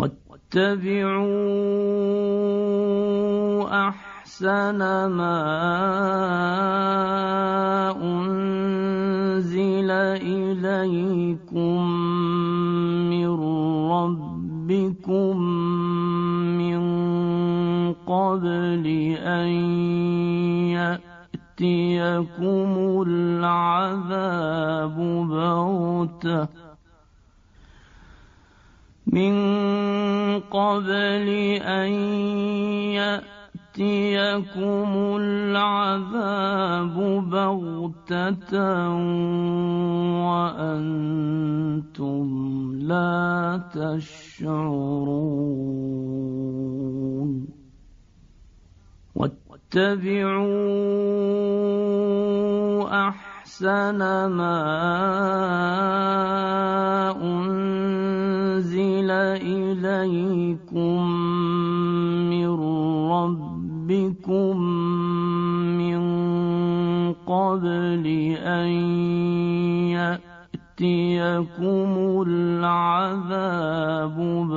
واتبعوا أحسن ما أنزل إليكم من ربكم من قبل أن يأتيكم العذاب بغتة وأنتم لا تشعرون واتبعوا أحسن ما أنزل إليكم من ربكم من قبل أن يأتيكم العذاب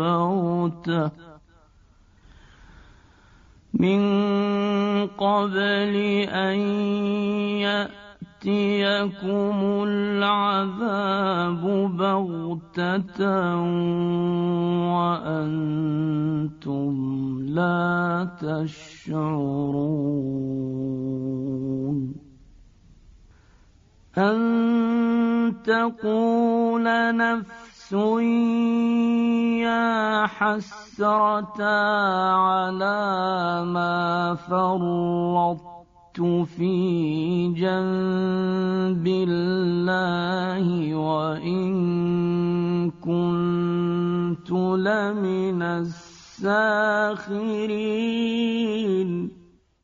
بغتة وأنتم لا تشعرون أن تقول نفس يا حسرة على ما فرطت في جنب الله وإن كنت لمن الساخرين.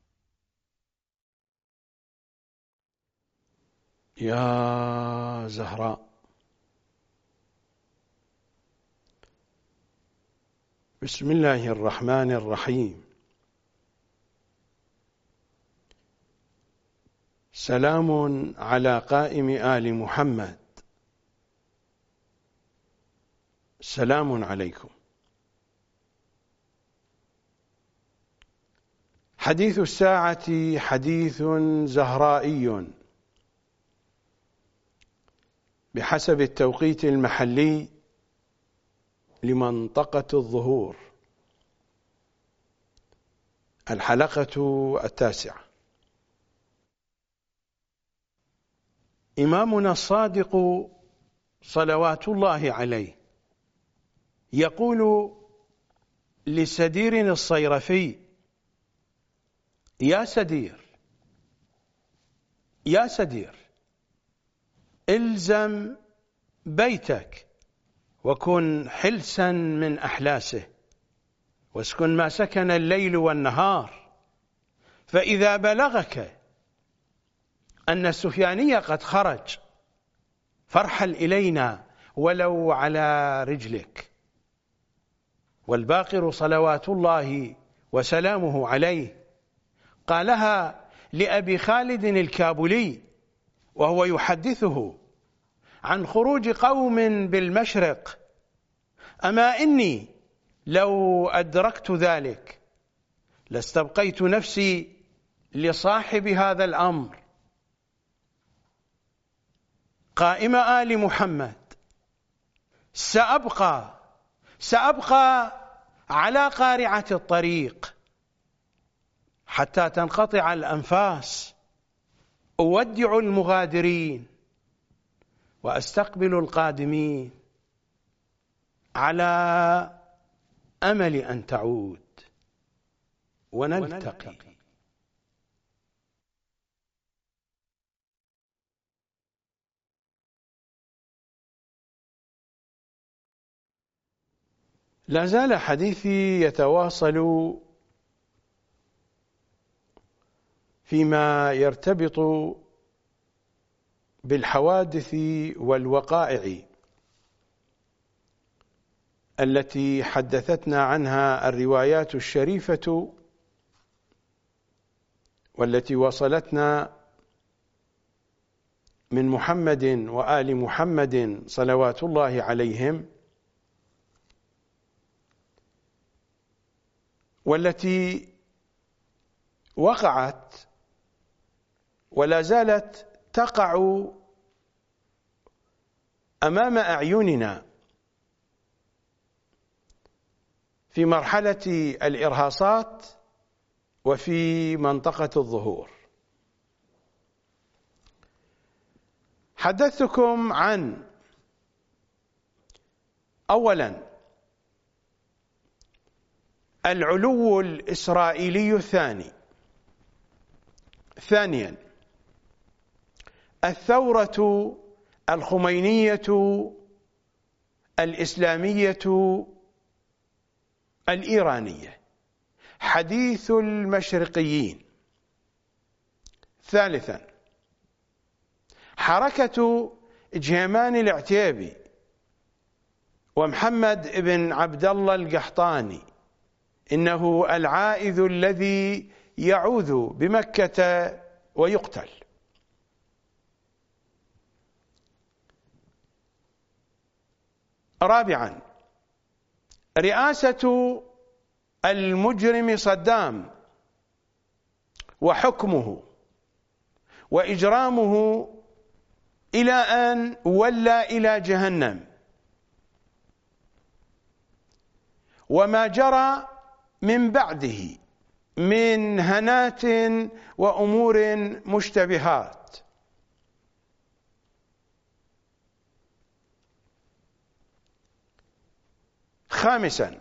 يا زهراء، بسم الله الرحمن الرحيم. سلام على قائم آل محمد، سلام عليكم. حديث الساعة حديث زهرائي بحسب التوقيت المحلي لمنطقة الظهور. الحلقة 9. إمامنا الصادق صلوات الله عليه يقول لسدير الصيرفي: يا سدير، يا سدير، الزم بيتك وكن حلسا من أحلاسه، واسكن ما سكن الليل والنهار، فإذا بلغك أن السفياني قد خرج فارحل إلينا ولو على رجلك. والباقر صلوات الله وسلامه عليه قالها لأبي خالد الكابلي وهو يحدثه عن خروج قوم بالمشرق: أما إني لو أدركت ذلك لاستبقيت نفسي لصاحب هذا الأمر. قائم آل محمد، سأبقى على قارعة الطريق حتى تنقطع الأنفاس، أودع المغادرين وأستقبل القادمين على أمل أن تعود ونلتقي. لا زال حديثي يتواصل فيما يرتبط بالحوادث والوقائع التي حدثتنا عنها الروايات الشريفة والتي وصلتنا من محمد وآل محمد صلوات الله عليهم، والتي وقعت ولا زالت تقع أمام أعيننا في مرحلة الإرهاصات وفي منطقة الظهور. حدثتكم عن أولا العلو الإسرائيلي الثاني، ثانيا الثورة الخمينية الإسلامية الإيرانية حديث المشرقيين، ثالثا حركة جهيمان العتيبي ومحمد بن عبد الله القحطاني، إنه العائذ الذي يعوذ بمكة ويقتل. رابعا رئاسة المجرم صدام وحكمه وإجرامه إلى أن ولى إلى جهنم، وما جرى من بعده من هنات وأمور مشتبهات. خامسا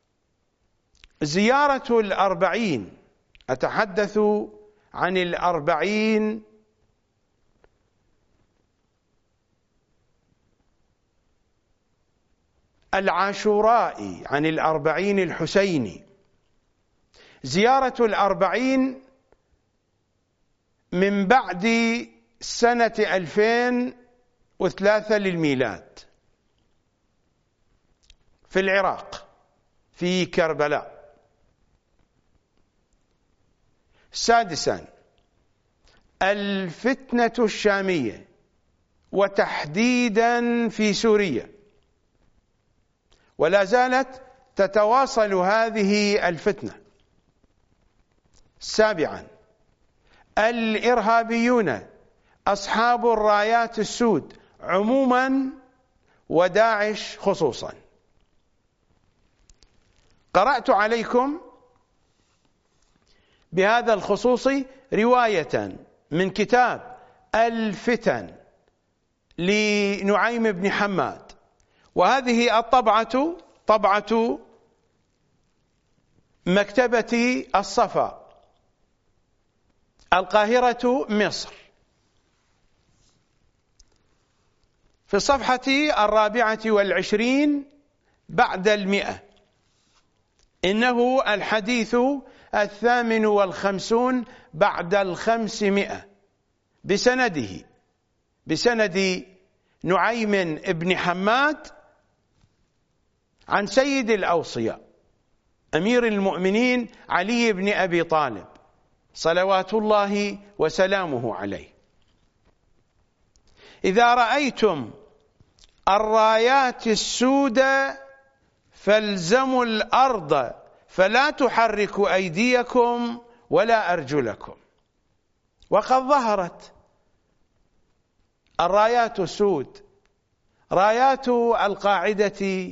زيارة الأربعين، أتحدث عن الأربعين العاشورائي، عن الأربعين الحسيني، زيارة الأربعين من بعد سنة 2003 للميلاد في العراق في كربلاء. سادسا الفتنة الشامية وتحديدا في سوريا، ولا زالت تتواصل هذه الفتنة. سابعا الإرهابيون أصحاب الرايات السود عموما وداعش خصوصا. قرأت عليكم بهذا الخصوص رواية من كتاب الفتن لنعيم بن حماد، وهذه الطبعة طبعة مكتبة الصفا، القاهرة، مصر، في الصفحة 24 بعد 100. إنه الحديث 58 بعد 500 بسند نعيم بن حماد عن سيد الأوصياء أمير المؤمنين علي بن أبي طالب صلوات الله وسلامه عليه: إذا رأيتم الرايات السود فالزموا الأرض فلا تحركوا أيديكم ولا أرجلكم. وقد ظهرت الرايات السود، رايات القاعدة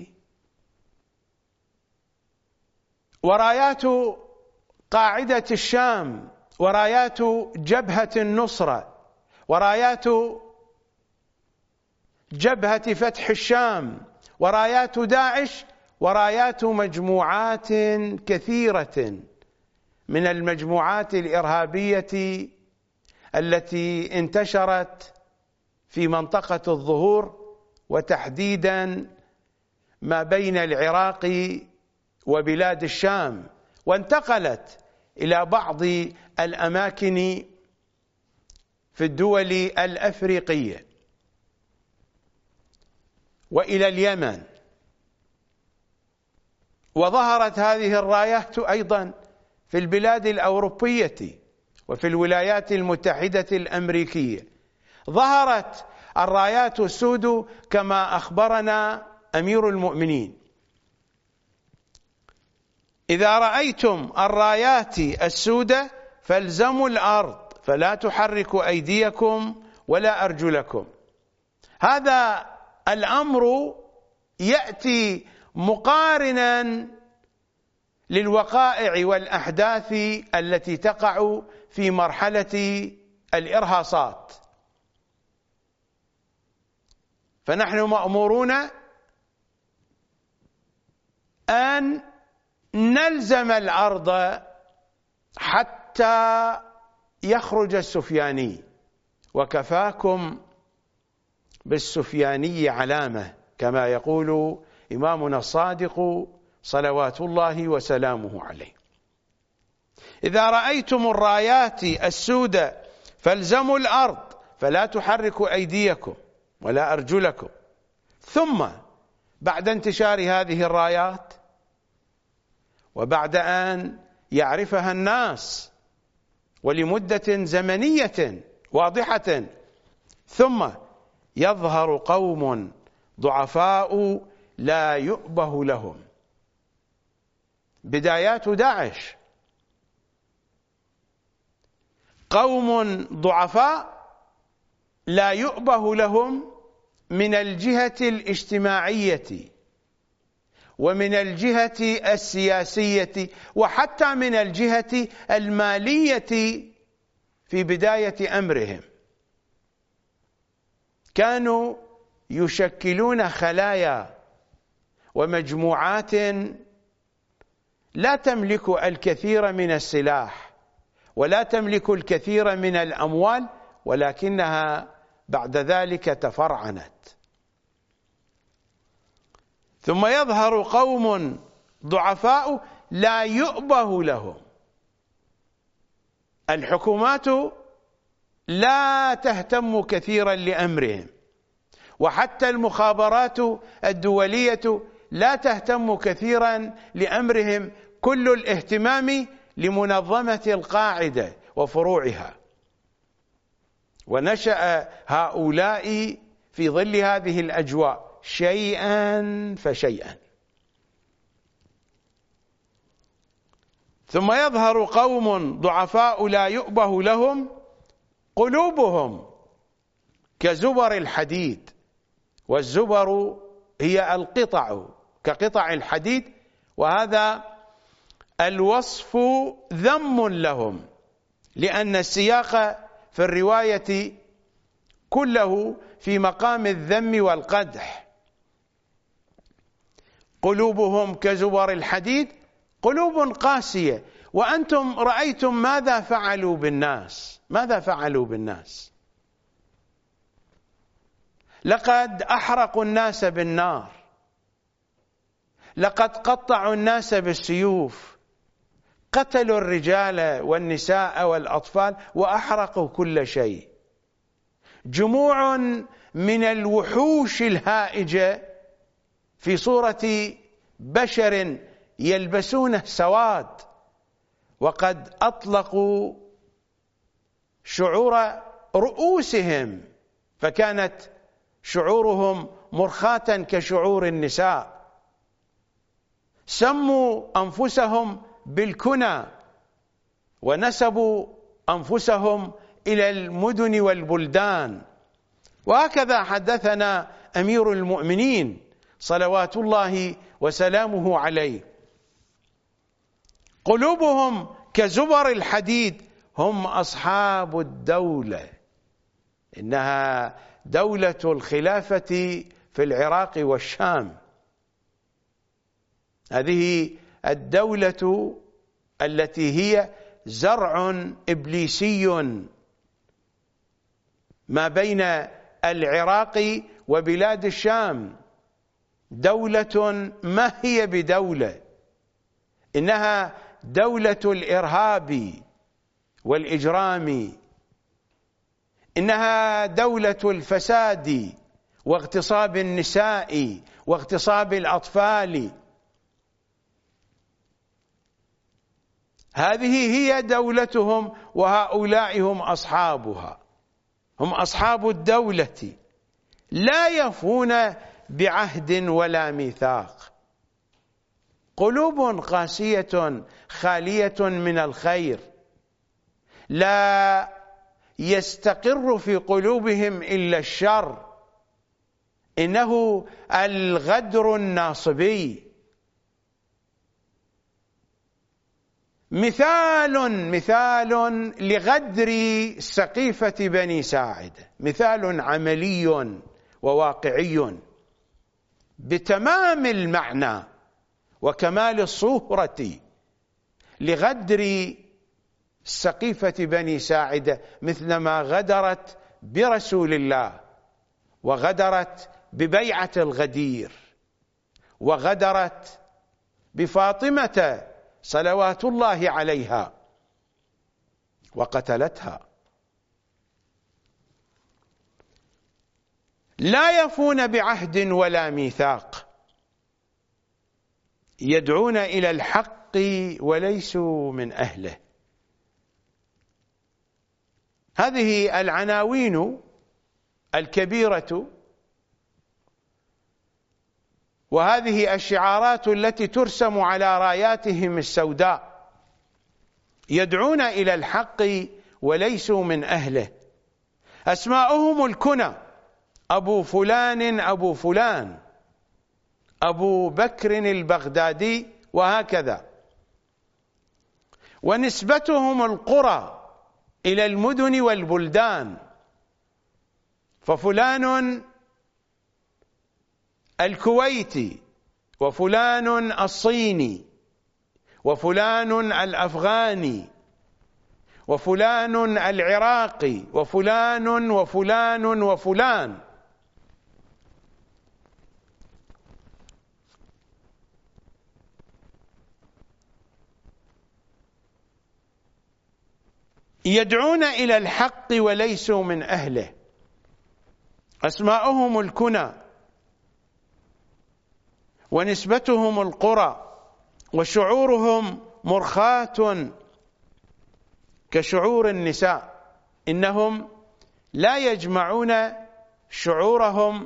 ورايات قاعدة الشام ورايات جبهة النصرة ورايات جبهة فتح الشام ورايات داعش ورايات مجموعات كثيرة من المجموعات الإرهابية التي انتشرت في منطقة الظهور، وتحديدا ما بين العراق وبلاد الشام، وانتقلت إلى بعض الأماكن في الدول الأفريقية وإلى اليمن. وظهرت هذه الرايات أيضا في البلاد الأوروبية وفي الولايات المتحدة الأمريكية. ظهرت الرايات السود كما أخبرنا أمير المؤمنين. إذا رأيتم الرايات السودة فالزموا الأرض فلا تحركوا أيديكم ولا أرجلكم. هذا الأمر يأتي مقارنا للوقائع والأحداث التي تقع في مرحلة الإرهاصات. فنحن مأمورون أن نلزم الأرض حتى يخرج السفياني، وكفاكم بالسفياني علامة كما يقول إمامنا الصادق صلوات الله وسلامه عليه. إذا رأيتم الرايات السودة فالزموا الأرض فلا تحركوا أيديكم ولا أرجلكم. ثم بعد انتشار هذه الرايات وبعد أن يعرفها الناس ولمدة زمنية واضحة، ثم يظهر قوم ضعفاء لا يؤبه لهم. بدايات داعش قوم ضعفاء لا يؤبه لهم من الجهة الاجتماعية ومن الجهة السياسية وحتى من الجهة المالية. في بداية أمرهم كانوا يشكلون خلايا ومجموعات لا تملك الكثير من السلاح ولا تملك الكثير من الأموال، ولكنها بعد ذلك تفرعنت. ثم يظهر قوم ضعفاء لا يؤبه لهم. الحكومات لا تهتم كثيرا لأمرهم، وحتى المخابرات الدولية لا تهتم كثيرا لأمرهم، كل الاهتمام لمنظمة القاعدة وفروعها. ونشأ هؤلاء في ظل هذه الأجواء شيئا فشيئا. ثم يظهر قوم ضعفاء لا يؤبه لهم قلوبهم كزبر الحديد، والزبر هي القطع كقطع الحديد، وهذا الوصف ذم لهم، لأن السياق في الرواية كله في مقام الذم والقدح. قلوبهم كزبر الحديد، قلوب قاسية. وأنتم رأيتم ماذا فعلوا بالناس، ماذا فعلوا بالناس؟ لقد أحرقوا الناس بالنار، لقد قطعوا الناس بالسيوف، قتلوا الرجال والنساء والأطفال وأحرقوا كل شيء. جموع من الوحوش الهائجة في صورة بشر يلبسون سواد، وقد أطلقوا شعور رؤوسهم فكانت شعورهم مرخاة كشعور النساء. سموا أنفسهم بالكنى ونسبوا أنفسهم إلى المدن والبلدان. وهكذا حدثنا أمير المؤمنين صلوات الله وسلامه عليه: قلوبهم كزبر الحديد، هم أصحاب الدولة، إنها دولة الخلافة في العراق والشام. هذه الدولة التي هي زرع إبليسي ما بين العراق وبلاد الشام، دولة ما هي بدولة، إنها دولة الإرهاب والإجرام، إنها دولة الفساد واغتصاب النساء واغتصاب الأطفال. هذه هي دولتهم، وهؤلاء هم أصحابها، هم أصحاب الدولة، لا يفون بعهد ولا ميثاق. قلوب قاسية خالية من الخير، لا يستقر في قلوبهم إلا الشر، إنه الغدر الناصبي. مثال لغدر سقيفة بني ساعدة، مثال عملي وواقعي بتمام المعنى وكمال الصورة لغدر سقيفة بني ساعدة، مثلما غدرت برسول الله، وغدرت ببيعة الغدير، وغدرت بفاطمة صلوات الله عليها وقتلتها. لا يفون بعهد ولا ميثاق، يدعون إلى الحق وليسوا من أهله. هذه العناوين الكبيرة وهذه الشعارات التي ترسم على راياتهم السوداء، يدعون إلى الحق وليسوا من أهله. أسماؤهم الكنى: أبو فلان، أبو فلان، أبو بكر البغدادي، وهكذا. ونسبتهم القرى إلى المدن والبلدان، ففلان الكويتي، وفلان الصيني، وفلان الأفغاني، وفلان العراقي، وفلان وفلان وفلان. يدعون إلى الحق وليسوا من أهله. أسماؤهم الكنى ونسبتهم القرى، وشعورهم مرخاة كشعور النساء، إنهم لا يجمعون شعورهم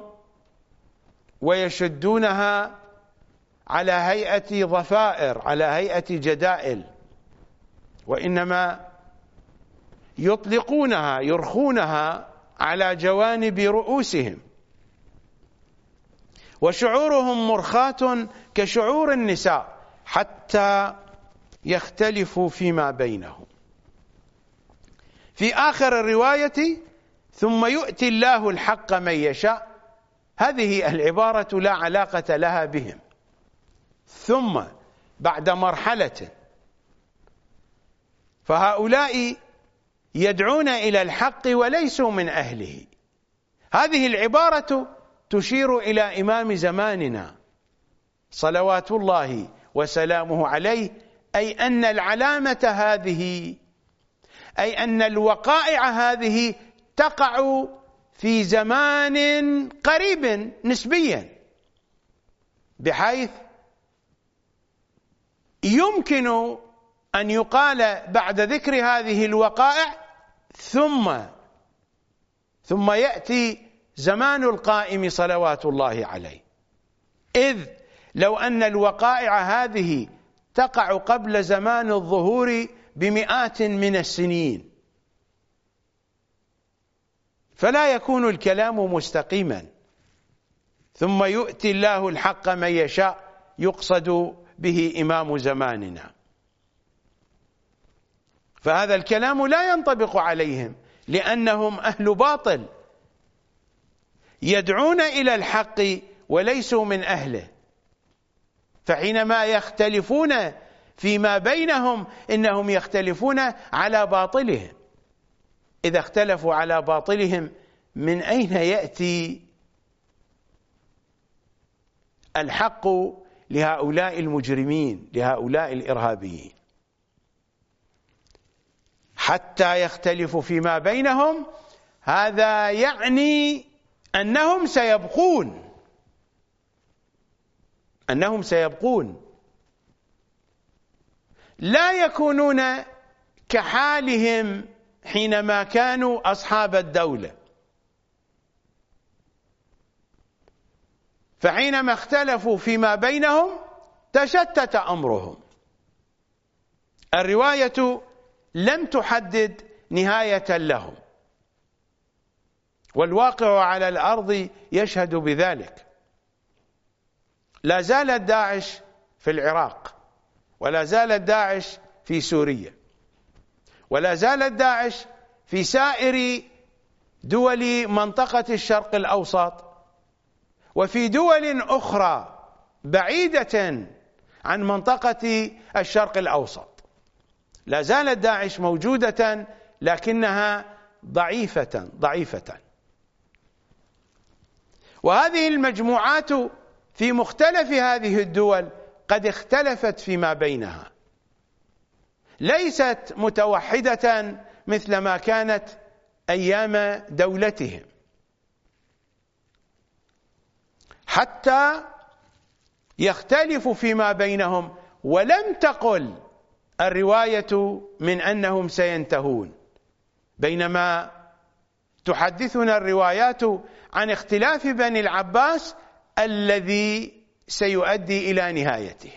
ويشدونها على هيئة ضفائر، على هيئة جدائل، وإنما يطلقونها، يرخونها على جوانب رؤوسهم. وشعورهم مرخاة كشعور النساء حتى يختلفوا فيما بينهم. في آخر الرواية: ثم يؤتي الله الحق من يشاء، هذه العبارة لا علاقة لها بهم. ثم بعد مرحلة، فهؤلاء يدعون إلى الحق وليسوا من أهله. هذه العبارة تشير إلى إمام زماننا صلوات الله وسلامه عليه، أي أن العلامة هذه، أي أن الوقائع هذه تقع في زمان قريب نسبيا، بحيث يمكن أن يقال بعد ذكر هذه الوقائع ثم يأتي زمان القائم صلوات الله عليه. إذ لو أن الوقائع هذه تقع قبل زمان الظهور بمئات من السنين فلا يكون الكلام مستقيما. ثم يؤتي الله الحق من يشاء يقصد به إمام زماننا، فهذا الكلام لا ينطبق عليهم لأنهم أهل باطل، يدعون إلى الحق وليسوا من أهله. فحينما يختلفون فيما بينهم إنهم يختلفون على باطلهم. إذا اختلفوا على باطلهم من أين يأتي الحق لهؤلاء المجرمين، لهؤلاء الإرهابيين؟ حتى يختلفوا فيما بينهم، هذا يعني أنهم سيبقون، لا يكونون كحالهم حينما كانوا أصحاب الدولة. فحينما اختلفوا فيما بينهم تشتت أمرهم. الرواية لم تحدد نهاية لهم، والواقع على الأرض يشهد بذلك. لا زالت داعش في العراق، ولا زالت داعش في سوريا، ولا زالت داعش في سائر دول منطقة الشرق الأوسط، وفي دول أخرى بعيدة عن منطقة الشرق الأوسط. لا زالت داعش موجودة، لكنها ضعيفة. وهذه المجموعات في مختلف هذه الدول قد اختلفت فيما بينها، ليست متوحدة مثل ما كانت أيام دولتهم، حتى يختلف فيما بينهم. ولم تقل الرواية من أنهم سينتهون، بينما تحدثنا الروايات عن اختلاف بني العباس الذي سيؤدي إلى نهايتهم.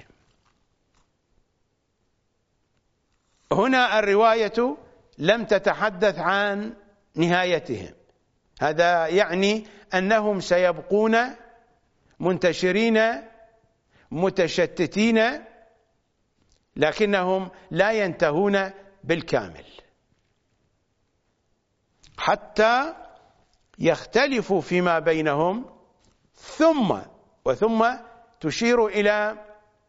هنا الرواية لم تتحدث عن نهايتهم، هذا يعني أنهم سيبقون منتشرين متشتتين، لكنهم لا ينتهون بالكامل حتى يختلفوا فيما بينهم. ثم تشير إلى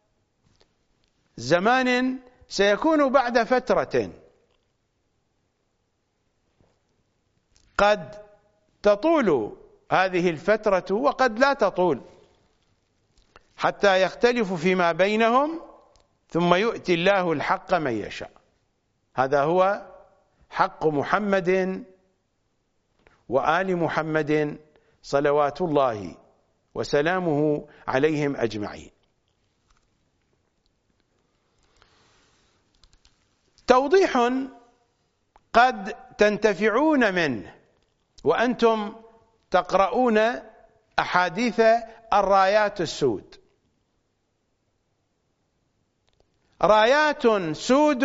زمان سيكون بعد فترة قد تطول هذه الفترة وقد لا تطول، حتى يختلفوا فيما بينهم، ثم يؤتي الله الحق من يشاء. هذا هو حق محمد وآل محمد صلوات الله وسلامه عليهم أجمعين. توضيح قد تنتفعون منه وأنتم تقرؤون أحاديث الرايات السود. رايات سود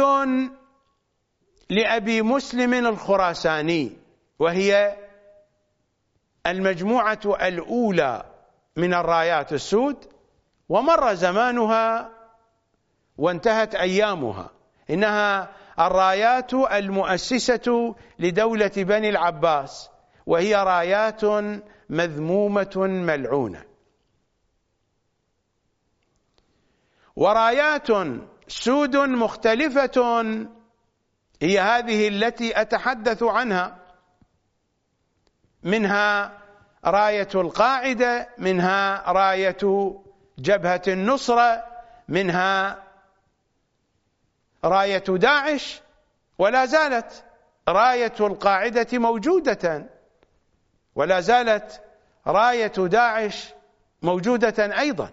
لأبي مسلم الخراساني، وهي المجموعة الأولى من الرايات السود، ومر زمانها وانتهت أيامها. إنها الرايات المؤسسة لدولة بني العباس، وهي رايات مذمومة ملعونة. ورايات سود مختلفة هي هذه التي أتحدث عنها، منها راية القاعدة، منها راية جبهة النصرة، منها راية داعش، ولا زالت راية القاعدة موجودة، ولا زالت راية داعش موجودة أيضا.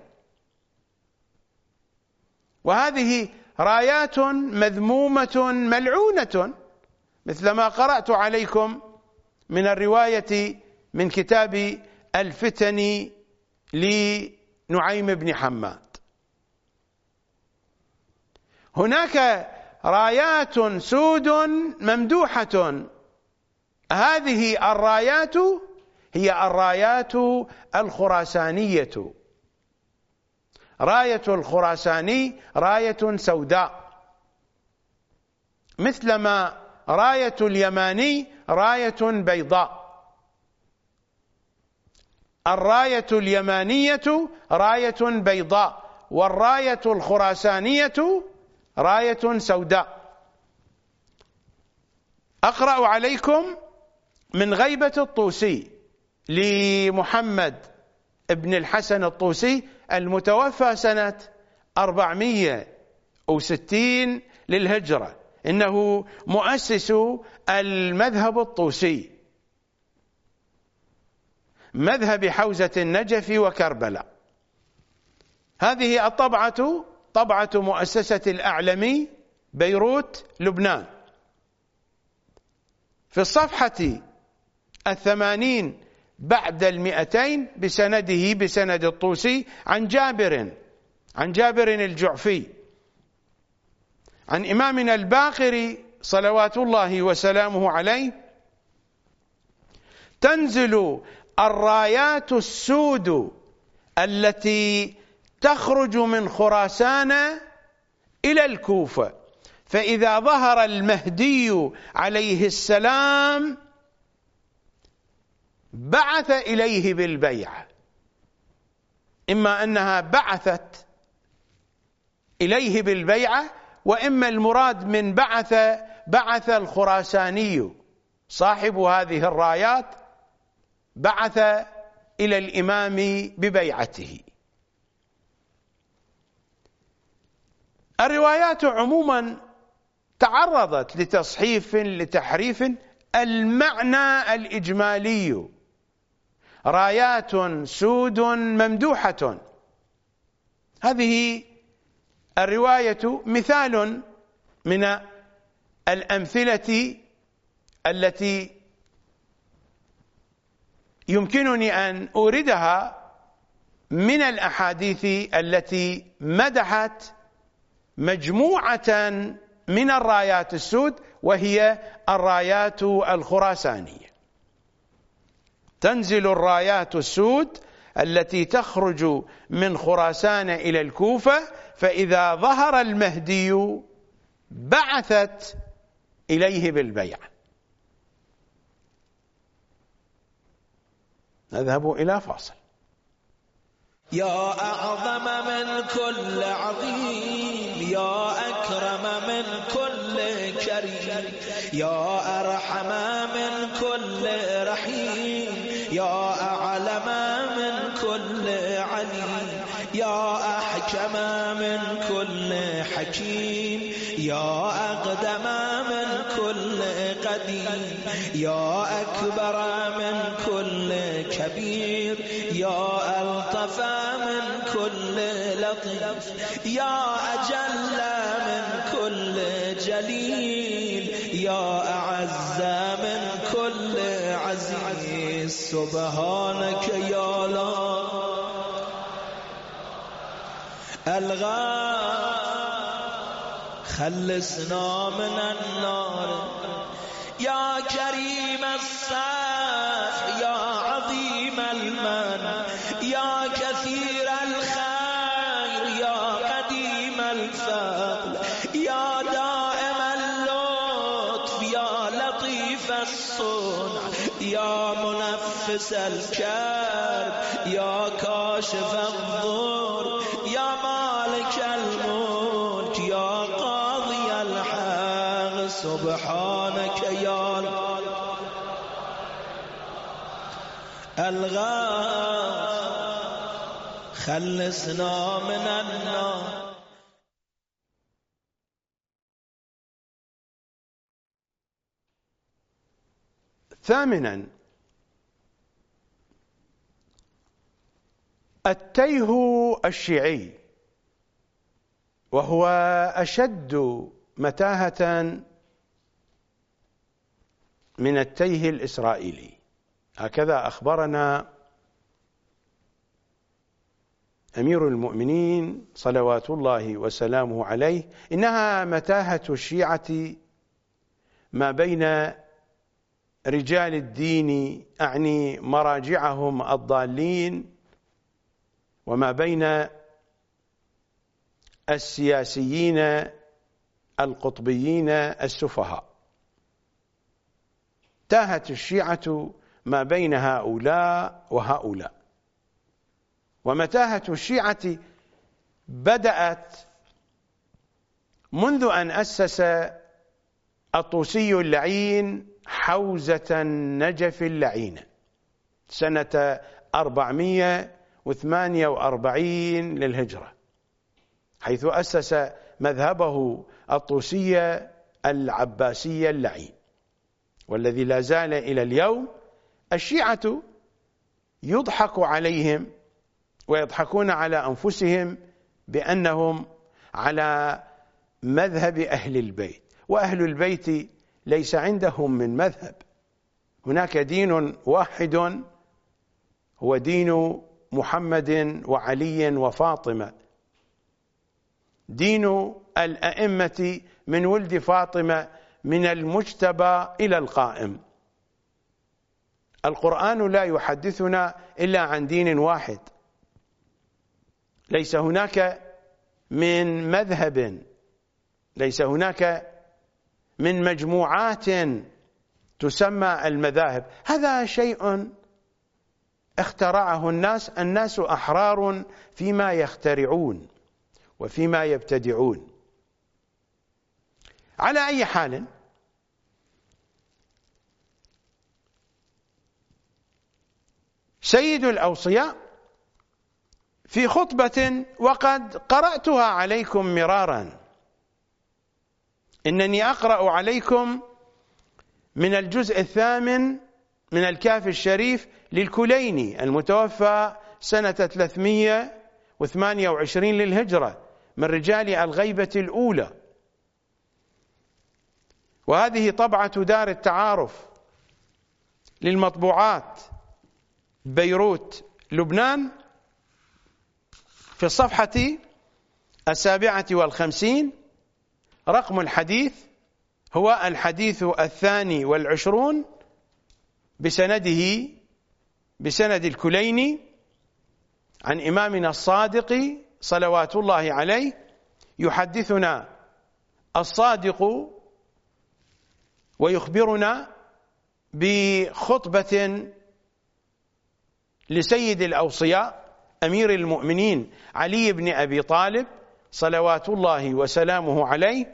وهذه رايات مذمومة ملعونة، مثل ما قرأت عليكم من الرواية من كتاب الفتن لنعيم بن حماد. هناك رايات سود ممدوحة، هذه الرايات هي الرايات الخراسانية. راية الخراساني راية سوداء، مثلما راية اليماني راية بيضاء. الراية اليمانية راية بيضاء، والراية الخراسانية راية سوداء. أقرأ عليكم من غيبة الطوسي لمحمد بن الحسن الطوسي المتوفى سنة 460 للهجرة، إنه مؤسس المذهب الطوسي، مذهب حوزة النجف وكربلاء. هذه الطبعة طبعة مؤسسة الأعلمي، بيروت، لبنان. في الصفحة 80 بعد 200 بسند الطوسي عن جابر عن جابر الجعفي عن إمامنا الباقر صلوات الله وسلامه عليه: تنزل الرايات السود التي تخرج من خراسان إلى الكوفة، فإذا ظهر المهدي عليه السلام بعث إليه بالبيعة. إما أنها بعثت إليه بالبيعة، وإما المراد من بعث الخراساني صاحب هذه الرايات، بعث إلى الإمام ببيعته. الروايات عموما تعرضت لتصحيف لتحريف المعنى الإجمالي: رايات سود ممدوحة. هذه الرواية مثال من الأمثلة التي يمكنني أن أوردها من الأحاديث التي مدحت مجموعة من الرايات السود، وهي الرايات الخراسانية. تنزل الرايات السود التي تخرج من خراسان إلى الكوفة، فإذا ظهر المهدي بعثت إليه بالبيعة. نذهب إلى فاصل. يا أعظم من كل عظيم، يا أكرم من كل كريم، يا أرحم من كل رحيم، يا أعلم من كل عليم، يا أحكم من كل حكيم، يا أقدم من كل قديم، يا أكبر من كل كبير، يا ألطف من كل لطيف، يا أجل من كل جليل، يا أعز من كل عزيز. سبحانك يا لا الغار، خلصنا من النار. يا كريم الصف، يا عظيم المن، يا كثير الخير، يا قديم الفضل، يا دائم اللطف، يا لطيف الصنع، يا منفس الكرب، يا كاشف الضر، يا مالك الملك، يا قاضي الحق. سبحانك يا الغار، خلصنا من النار. ثامنا: التيه الشيعي، وهو أشد متاهة من التيه الإسرائيلي. هكذا أخبرنا أمير المؤمنين صلوات الله وسلامه عليه: إنها متاهة الشيعة ما بين رجال الدين، أعني مراجعهم الضالين، وما بين السياسيين القطبيين السفهاء. تاهت الشيعة ما بين هؤلاء وهؤلاء. ومتاهة الشيعة بدأت منذ أن أسس الطوسي اللعين حوزة النجف اللعينة سنة 448 للهجرة، حيث أسس مذهبه الطوسي العباسي اللعين، والذي لا زال إلى اليوم. الشيعة يضحك عليهم ويضحكون على أنفسهم بأنهم على مذهب أهل البيت، وأهل البيت ليس عندهم من مذهب. هناك دين واحد هو دين محمد وعلي وفاطمة، دين الأئمة من ولد فاطمة من المجتبى إلى القائم. القرآن لا يحدثنا إلا عن دين واحد، ليس هناك من مذهب، ليس هناك من مجموعات تسمى المذاهب. هذا شيء اخترعه الناس أحرار فيما يخترعون وفيما يبتدعون. على أي حال، سيد الأوصياء في خطبة وقد قرأتها عليكم مرارا، إنني أقرأ عليكم من الجزء 8 من الكافي الشريف للكليني المتوفى سنة 328 للهجرة من رجال الغيبة الأولى، وهذه طبعة دار التعارف للمطبوعات بيروت لبنان، في الصفحة 57. رقم الحديث هو الحديث 22 بسند الكليني عن إمامنا الصادق صلوات الله عليه. يحدثنا الصادق ويخبرنا بخطبة لسيد الأوصياء أمير المؤمنين علي بن أبي طالب صلوات الله وسلامه عليه،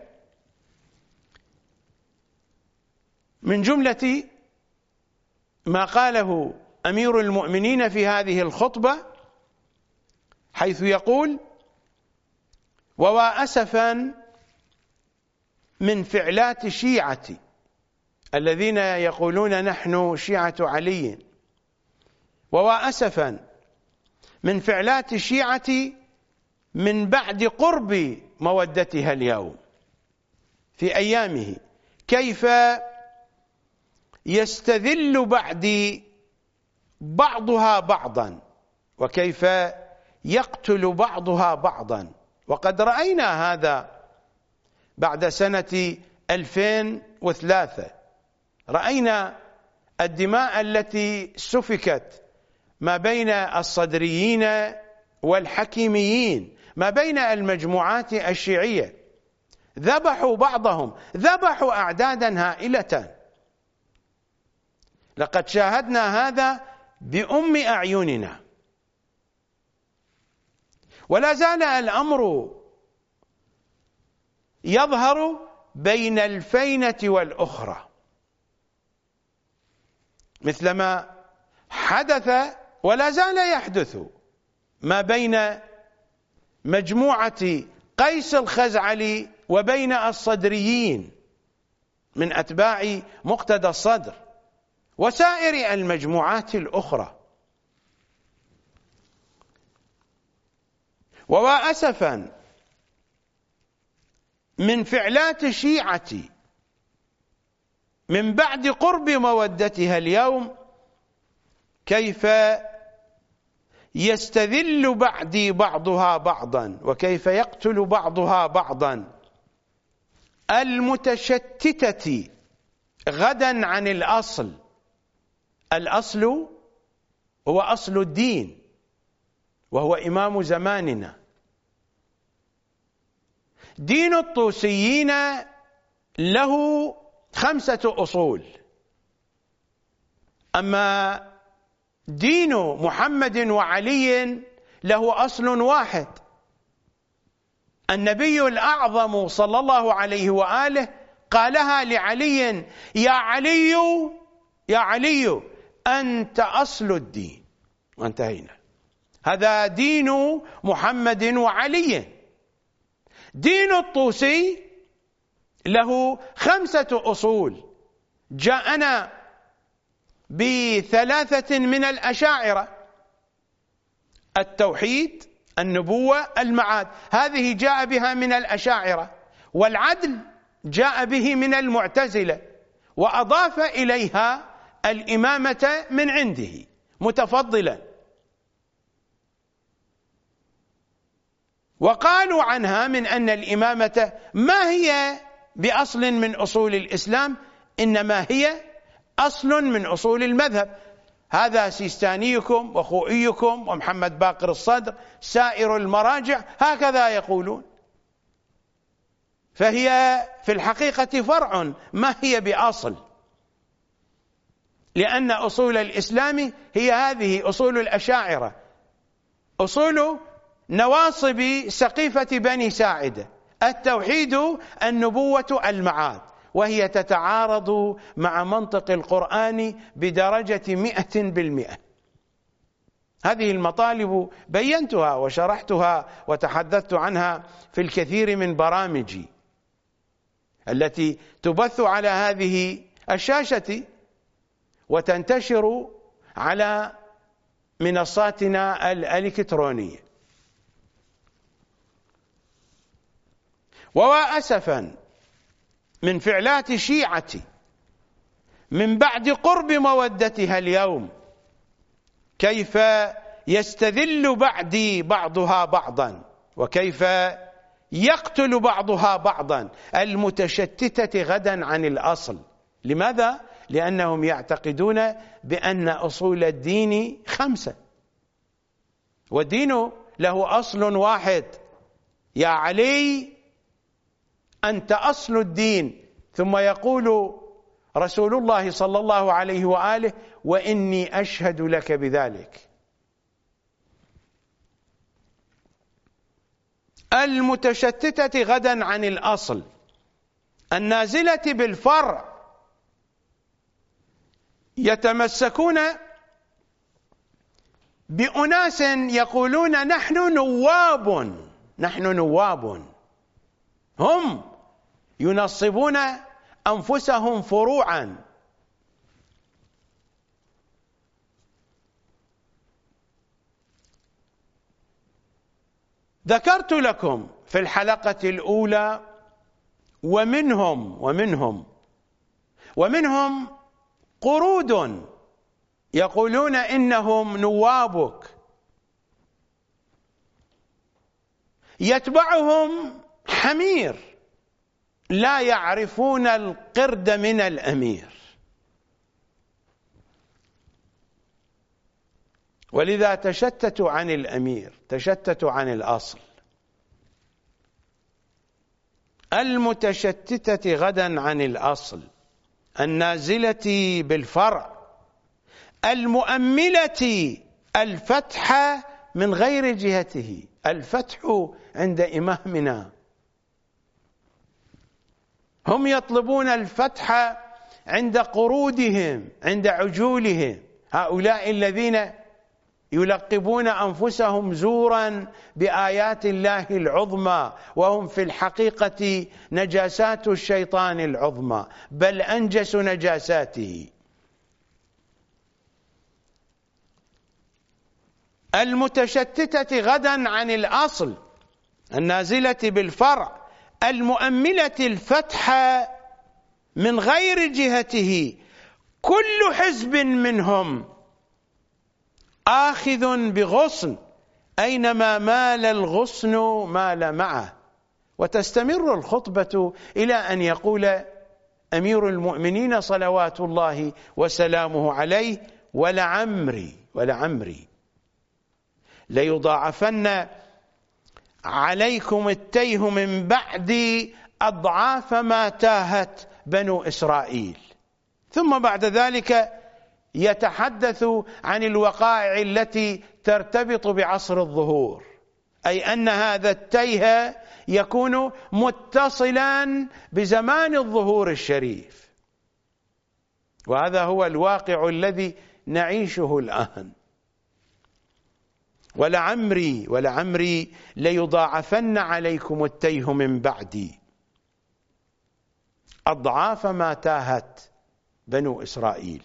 من جملة ما قاله أمير المؤمنين في هذه الخطبة، حيث يقول: وأسفا من فعلات الشيعة الذين يقولون نحن شيعة علي، وأسفا من فعلات الشيعة من بعد قرب مودتها اليوم في أيامه، كيف يستذل بعد بعضها بعضا، وكيف يقتل بعضها بعضا. وقد رأينا هذا بعد سنة 2003، رأينا الدماء التي سفكت ما بين الصدريين والحكيميين، ما بين المجموعات الشيعية، ذبحوا بعضهم، ذبحوا أعدادا هائلة. لقد شاهدنا هذا بأم أعيننا، ولا زال الأمر يظهر بين الفينة والأخرى، مثلما حدث ولا زال يحدث ما بين مجموعة قيس الخزعلي وبين الصدريين من أتباع مقتدى الصدر وسائر المجموعات الأخرى. وأسفا من فعلات الشيعة من بعد قرب مودتها اليوم، كيف يستذل بعضها بعضا، وكيف يقتل بعضها بعضا، المتشتتة غدا عن الأصل. الأصل هو أصل الدين، وهو إمام زماننا. دين الطوسيين له 5 أصول، أما دين محمد وعلي له أصل واحد. النبي الأعظم صلى الله عليه وآله قالها لعلي: يا علي يا علي أنت أصل الدين. وانتهينا. هذا دين محمد وعلي. دين الطوسي له 5 أصول، جاءنا ب3 من الأشاعرة: التوحيد، النبوة، المعاد، هذه جاء بها من الأشاعرة. والعدل جاء به من المعتزلة، وأضاف إليها الإمامة من عنده متفضلا. وقالوا عنها من أن الإمامة ما هي بأصل من أصول الإسلام، إنما هي أصل من أصول المذهب. هذا سيستانيكم وخوئيكم ومحمد باقر الصدر، سائر المراجع هكذا يقولون. فهي في الحقيقة فرع، ما هي بأصل، لأن أصول الإسلام هي هذه أصول الأشاعرة، أصول نواصب سقيفة بني ساعدة: التوحيد، النبوة، المعاد، وهي تتعارض مع منطق القرآن بدرجة 100%. هذه المطالب بينتها وشرحتها وتحدثت عنها في الكثير من برامجي التي تبث على هذه الشاشة وتنتشر على منصاتنا الإلكترونية. وأسفا من فعلات الشيعة من بعد قرب مودتها اليوم كيف يستذل بعدي بعضها بعضا، وكيف يقتل بعضها بعضا، المتشتتة غدا عن الأصل. لماذا؟ لأنهم يعتقدون بأن أصول الدين 5، والدين له أصل واحد: يا علي أنت أصل الدين. ثم يقول رسول الله صلى الله عليه وآله: وإني أشهد لك بذلك. المتشتتة غدا عن الأصل، النازلة بالفرع، يتمسكون بأناس يقولون نحن نواب، هم ينصبون أنفسهم فروعا. ذكرت لكم في الحلقة الأولى ومنهم قرود يقولون إنهم نوابك، يتبعهم حمير لا يعرفون القرد من الأمير، ولذا تشتتوا عن الأمير، تشتتوا عن الأصل. المتشتتة غدا عن الأصل، النازلة بالفرع، المؤملة الفتح من غير جهته. الفتح عند إمامنا، هم يطلبون الفتح عند قرودهم، عند عجولهم، هؤلاء الذين يلقبون أنفسهم زورا بآيات الله العظمى، وهم في الحقيقة نجاسات الشيطان العظمى، بل أنجس نجاساته. المتشتتة غدا عن الأصل، النازلة بالفرع، المؤملة الفتح من غير جهته. كل حزب منهم آخذ بغصن، أينما مال الغصن مال معه. وتستمر الخطبة إلى أن يقول أمير المؤمنين صلوات الله وسلامه عليه: ولعمري ليضاعفن عليكم التيه من بعدي أضعاف ما تاهت بنو إسرائيل. ثم بعد ذلك يتحدث عن الوقائع التي ترتبط بعصر الظهور، أي أن هذا التيه يكون متصلا بزمان الظهور الشريف، وهذا هو الواقع الذي نعيشه الآن. ولعمري ليضاعفن عليكم التيه من بعدي أضعاف ما تاهت بنو إسرائيل.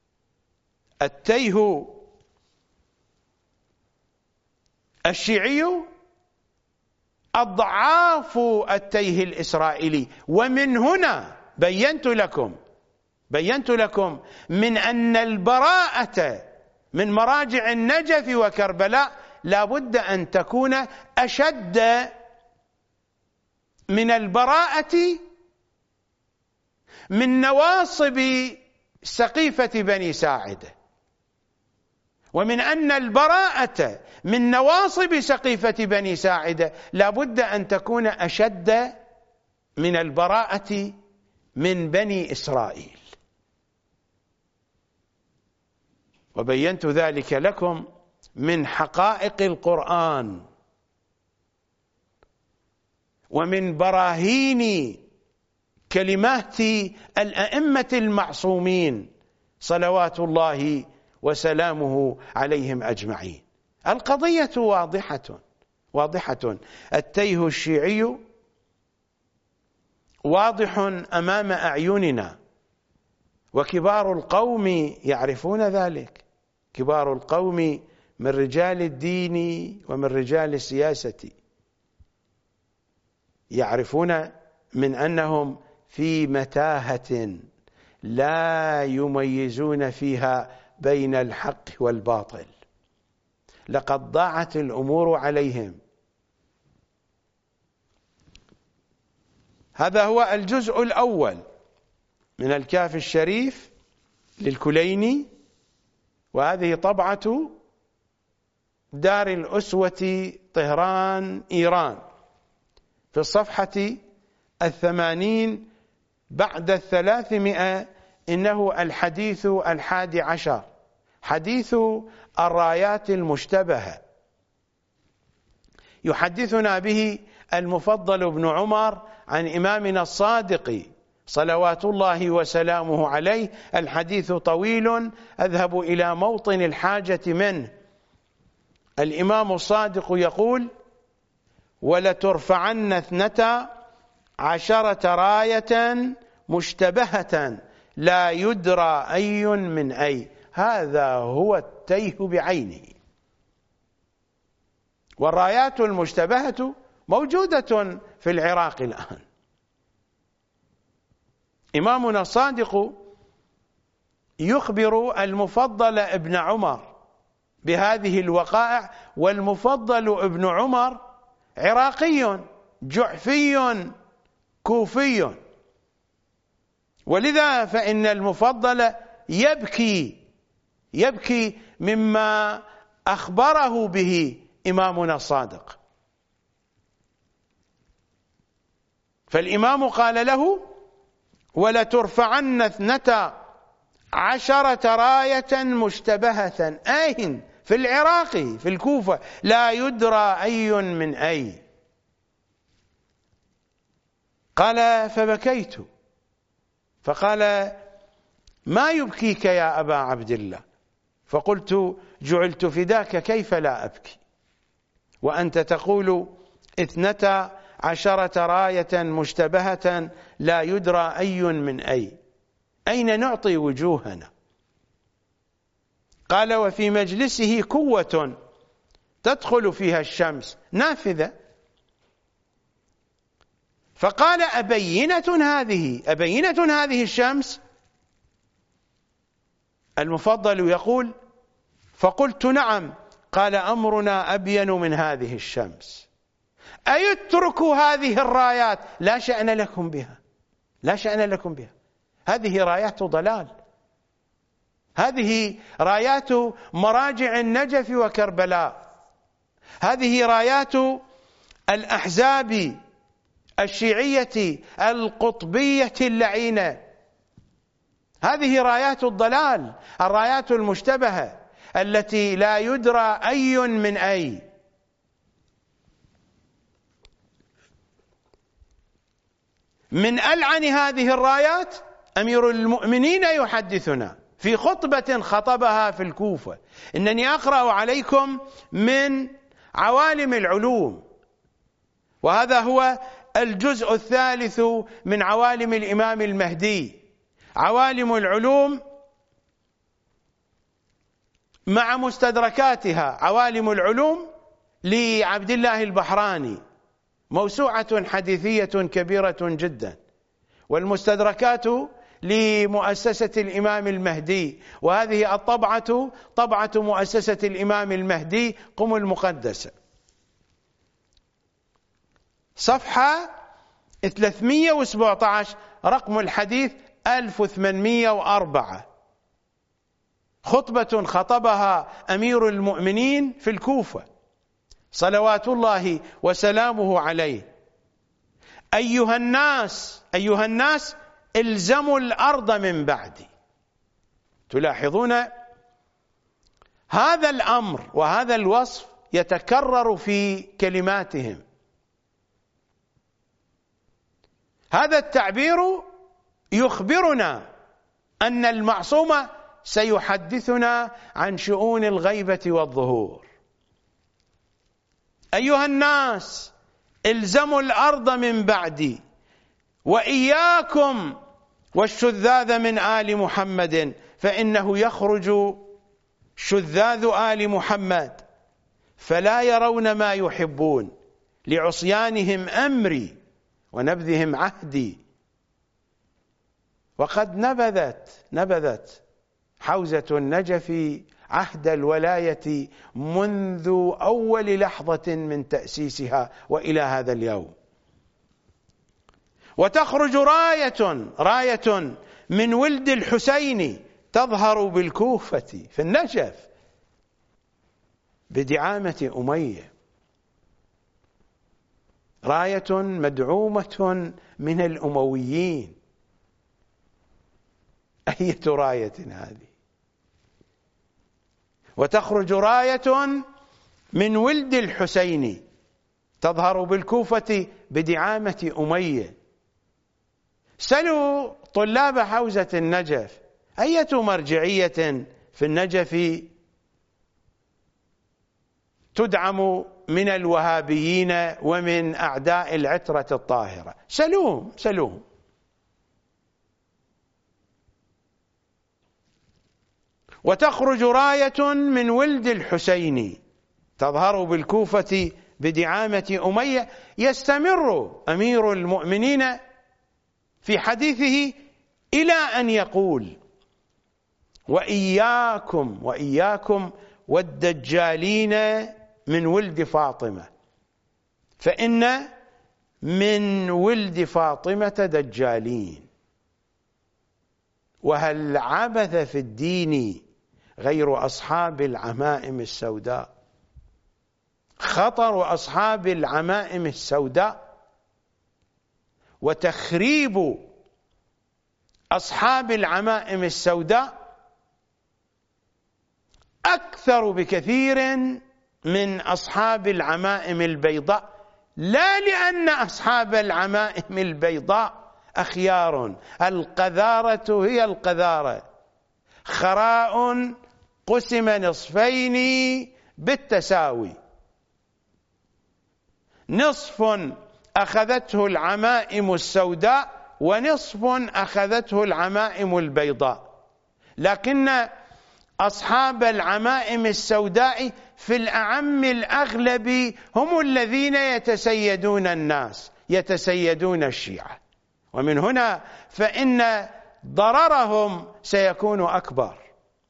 التيه الشيعي أضعاف التيه الإسرائيلي. ومن هنا بينت لكم من أن البراءة من مراجع النجف وكربلاء لا بد أن تكون أشد من البراءة من نواصب سقيفة بني ساعدة، ومن أن البراءة من نواصب سقيفة بني ساعدة لا بد أن تكون أشد من البراءة من بني إسرائيل. وبينت ذلك لكم من حقائق القرآن ومن براهين كلمات الأئمة المعصومين صلوات الله وسلامه عليهم أجمعين. القضية واضحة. التيه الشيعي واضح أمام أعيننا، وكبار القوم يعرفون ذلك، كبار القوم من رجال الدين ومن رجال السياسة يعرفون من أنهم في متاهة لا يميزون فيها بين الحق والباطل. لقد ضاعت الأمور عليهم. هذا هو الجزء الأول من الكاف الشريف للكليني، وهذه طبعة دار الأسوة طهران إيران في الصفحة 80 بعد 300. إنه الحديث 11، حديث الرايات المشتبهة، يحدثنا به المفضل بن عمر عن إمامنا الصادق صلوات الله وسلامه عليه. الحديث طويل، أذهب إلى موطن الحاجة منه. الإمام الصادق يقول: ولترفعن 12 راية مشتبهة لا يدرى أي من أي. هذا هو التيه بعينه. والرايات المشتبهة موجودة في العراق الآن. إمامنا الصادق يخبر المفضل ابن عمر بهذه الوقائع، والمفضل ابن عمر عراقي جعفي كوفي، ولذا فإن المفضل يبكي مما أخبره به إمامنا الصادق. فالإمام قال له: ولترفعن 12 راية مشتبهة، أين؟ في العراق في الكوفة، لا يدرى أي من أي. قال: فبكيت. فقال: ما يبكيك يا أبا عبد الله؟ فقلت: جعلت فداك، كيف لا أبكي وأنت تقول 12 راية مشتبهة لا يدرى أي من أي؟ أين نعطي وجوهنا؟ قال: وفي مجلسه كوة تدخل فيها الشمس نافذة. فقال: أبينة هذه الشمس؟ المفضل يقول: فقلت: نعم. قال: أمرنا أبين من هذه الشمس. أيتركوا هذه الرايات؟ لا شأن لكم بها، لا شأن لكم بها. هذه رايات ضلال، هذه رايات مراجع النجف وكربلاء، هذه رايات الأحزاب الشيعية القطبية اللعينة، هذه رايات الضلال، الرايات المشتبهة التي لا يدرى أي من أي. من ألعن هذه الرايات أمير المؤمنين يحدثنا في خطبة خطبها في الكوفة: إنني أقرأ عليكم من عوالم العلوم، وهذا هو الجزء الثالث من عوالم الإمام المهدي، عوالم العلوم مع مستدركاتها. عوالم العلوم لعبد الله البحراني، موسوعة حديثية كبيرة جدا، والمستدركات لمؤسسة الإمام المهدي، وهذه الطبعة طبعة مؤسسة الإمام المهدي قم المقدسة، صفحة 317، رقم الحديث 1804، خطبة خطبها أمير المؤمنين في الكوفة صلوات الله وسلامه عليه: أيها الناس الزموا الأرض من بعدي. تلاحظون هذا الأمر وهذا الوصف يتكرر في كلماتهم. هذا التعبير يخبرنا أن المعصوم سيحدثنا عن شؤون الغيبة والظهور. أيها الناس الزموا الأرض من بعدي وإياكم والشذاذ من آل محمد، فإنه يخرج شذاذ آل محمد فلا يرون ما يحبون لعصيانهم أمري ونبذهم عهدي. وقد نبذت حوزة النجف عهد الولاية منذ أول لحظة من تأسيسها وإلى هذا اليوم. وتخرج راية من ولد الحسين تظهر بالكوفة في النجف بدعامة أمية، راية مدعومة من الأمويين. أية راية هذه؟ وتخرج راية من ولد الحسين تظهر بالكوفة بدعامة أمية. سلوا طلاب حوزة النجف أية مرجعية في النجف تدعم من الوهابيين ومن أعداء العترة الطاهرة. سلوهم. وتخرج راية من ولد الحسين تظهر بالكوفة بدعامة أمية. يستمر أمير المؤمنين في حديثه إلى أن يقول: وإياكم والدجالين من ولد فاطمة، فإن من ولد فاطمة دجالين، وهل عبث في الدين غير أصحاب العمائم السوداء. خطر أصحاب العمائم السوداء وتخريب أصحاب العمائم السوداء أكثر بكثير من أصحاب العمائم البيضاء، لا لأن أصحاب العمائم البيضاء أخيار، القذارة هي القذارة، خراء قسم نصفين بالتساوي، نصف أخذته العمائم السوداء ونصف أخذته العمائم البيضاء. لكن أصحاب العمائم السوداء في الأعم الأغلب هم الذين يتسيدون الناس، يتسيدون الشيعة، ومن هنا فإن ضررهم سيكون أكبر.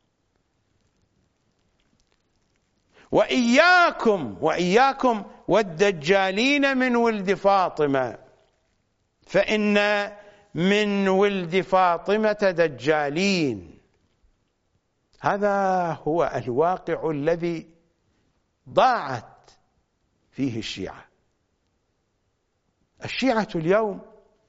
وإياكم والدجالين من ولد فاطمة، فإن من ولد فاطمة دجالين. هذا هو الواقع الذي ضاعت فيه الشيعة. الشيعة اليوم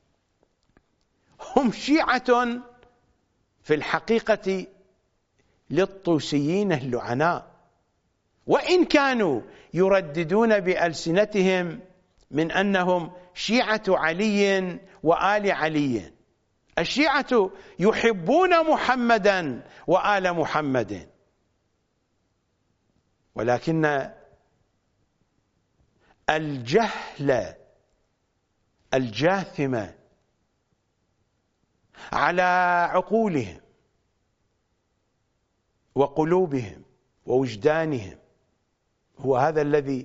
هم شيعة في الحقيقة للطوسيين اللعناء، وإن كانوا يرددون بألسنتهم من أنهم شيعة علي وآل علي. الشيعة يحبون محمدا وآل محمد، ولكن الجهل الجاثم على عقولهم وقلوبهم ووجدانهم هو هذا الذي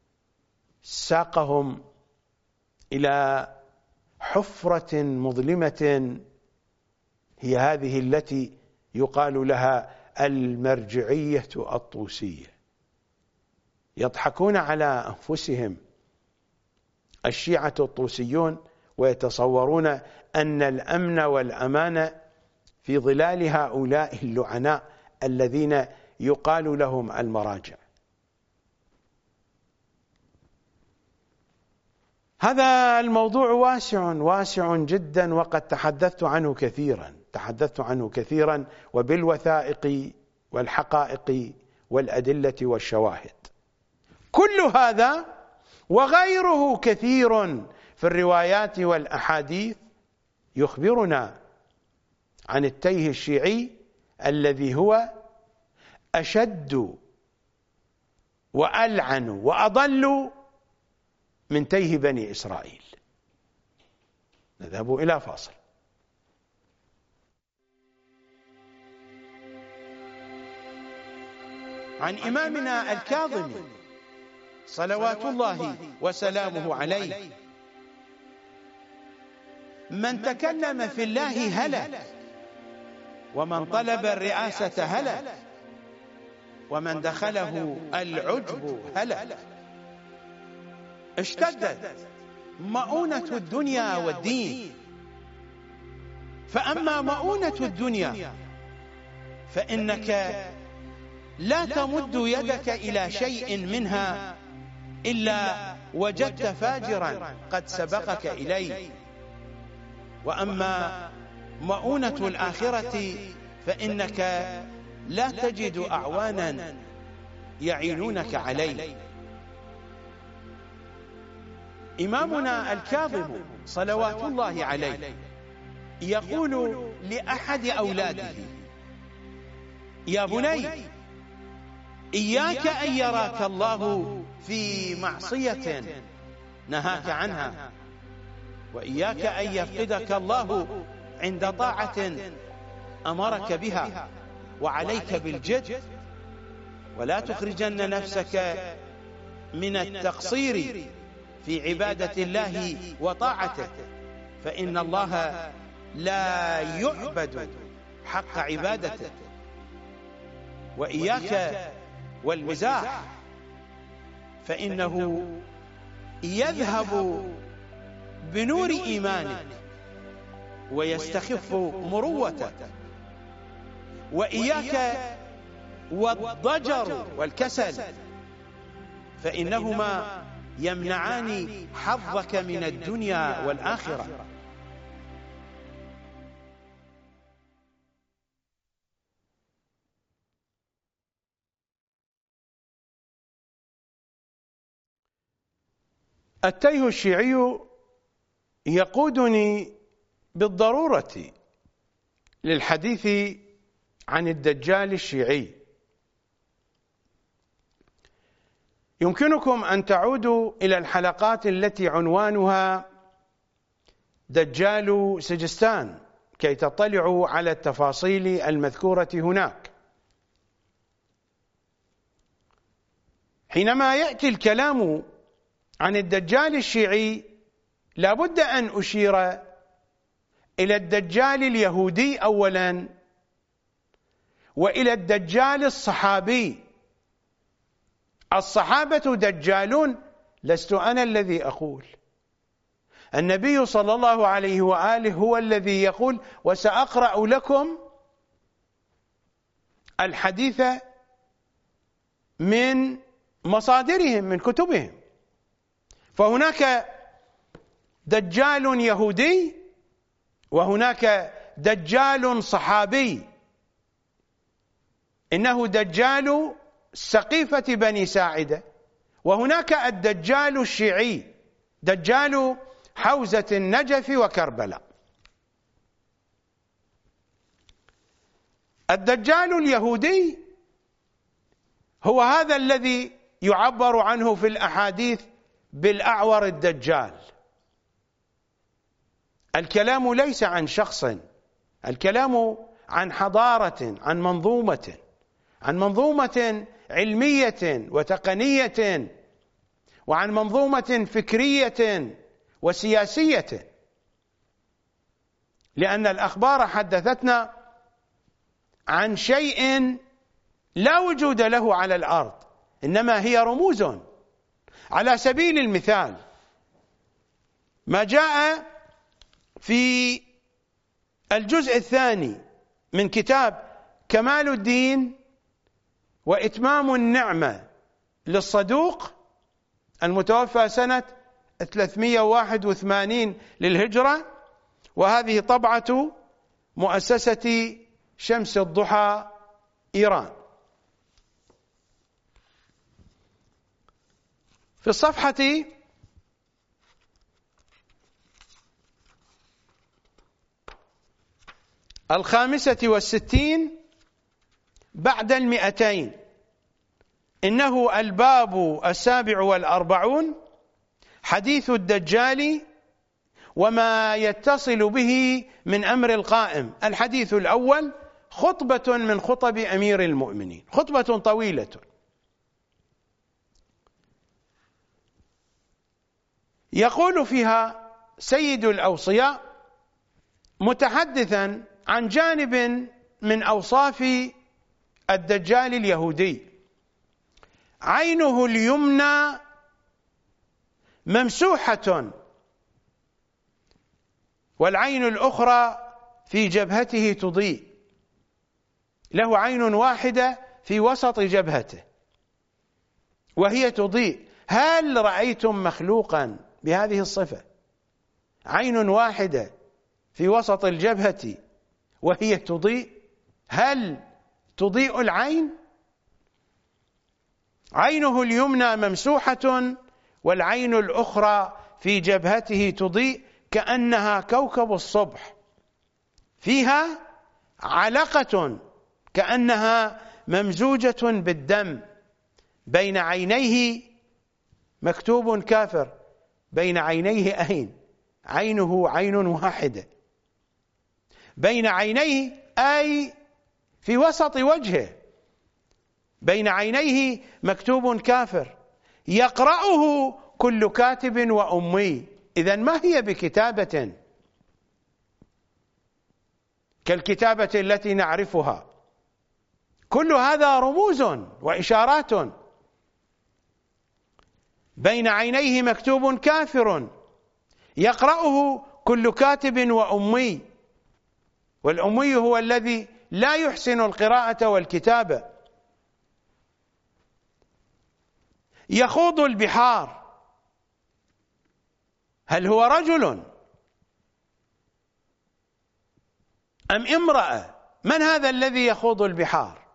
ساقهم إلى حفرة مظلمة هي هذه التي يقال لها المرجعية الطوسية. يضحكون على أنفسهم الشيعة الطوسيون ويتصورون أن الأمن والأمان في ظلال هؤلاء اللعناء الذين يقال لهم المراجع. هذا الموضوع واسع جدا، وقد تحدثت عنه كثيرا وبالوثائق والحقائق والأدلة والشواهد. كل هذا وغيره كثير في الروايات والأحاديث يخبرنا عن التيه الشيعي الذي هو أشد وألعن وأضل من تيه بني إسرائيل. نذهب إلى فاصل. عن إمامنا الكاظمي صلوات الله وسلامه عليه: من تكلم في الله هلك، ومن طلب الرئاسة هلك، ومن دخله العجب هلك. اشتدت مؤونة الدنيا والدين، فأما مؤونة الدنيا فإنك لا تمد يدك إلى شيء منها إلا وجدت فاجرا قد سبقك إليه، وأما مؤونة الآخرة فإنك لا تجد أعوانا يعينونك عليه. إمامنا الكاظم صلوات الله عليه يقول لأحد أولاده: يا بني، إياك أن يراك الله في معصية نهاك عنها، وإياك أن يفقدك الله عند طاعة أمرك بها، وعليك بالجد، ولا تخرجن نفسك من التقصير في عبادة الله وطاعته، فإن الله لا يعبد حق عبادته. وإياك والمزاح، فإنه يذهب بنور إيمانك ويستخف مروتك. وإياك والضجر والكسل، فإنهما يمنعان حظك من الدنيا والآخرة. التيه الشيعي يقودني بالضرورة للحديث عن الدجال الشيعي. يمكنكم أن تعودوا إلى الحلقات التي عنوانها دجال سجستان كي تطلعوا على التفاصيل المذكورة هناك. حينما يأتي الكلام عن الدجال الشيعي لا بد أن أشير إلى الدجال اليهودي أولا، وإلى الدجال الصحابي. الصحابة دجالون، لست أنا الذي أقول، النبي صلى الله عليه وآله هو الذي يقول. وسأقرأ لكم الحديث من مصادرهم، من كتبهم. فهناك دجال يهودي، وهناك دجال صحابي. إنه دجال سقيفة بني ساعدة، وهناك الدجال الشيعي دجال حوزة النجف وكربلاء. الدجال اليهودي هو هذا الذي يعبر عنه في الأحاديث بالأعور الدجال. الكلام ليس عن شخص، الكلام عن حضارة، عن منظومة علمية وتقنية، وعن منظومة فكرية وسياسية. لأن الأخبار حدثتنا عن شيء لا وجود له على الأرض، إنما هي رموز. على سبيل المثال ما جاء في الجزء الثاني من كتاب كمال الدين وإتمام النعمة للصدوق المتوفى سنة 381 للهجرة، وهذه طبعة مؤسسة شمس الضحى إيران. في الصفحة 65 بعد 200 إنه الباب 47 حديث الدجال وما يتصل به من أمر القائم. الحديث الأول خطبة من خطب أمير المؤمنين، خطبة طويلة يقول فيها سيد الأوصياء متحدثا عن جانب من أوصاف الدجال اليهودي: عينه اليمنى ممسوحة والعين الأخرى في جبهته تضيء. له عين واحدة في وسط جبهته وهي تضيء. هل رأيتم مخلوقا بهذه الصفة؟ عين واحدة في وسط الجبهة وهي تضيء. هل تضيء العين؟ عينه اليمنى ممسوحة والعين الأخرى في جبهته تضيء كأنها كوكب الصبح، فيها علقة كأنها ممزوجة بالدم، بين عينيه مكتوب كافر. بين عينيه أين؟ عينه عين واحدة. بين عينيه أي في وسط وجهه، بين عينيه مكتوب كافر يقرأه كل كاتب وأمي. إذن ما هي بكتابة كالكتابة التي نعرفها، كل هذا رموز وإشارات. بين عينيه مكتوب كافر يقرأه كل كاتب وأمي، والأمي هو الذي لا يحسن القراءة والكتابة. يخوض البحار. هل هو رجل أم امرأة؟ من هذا الذي يخوض البحار؟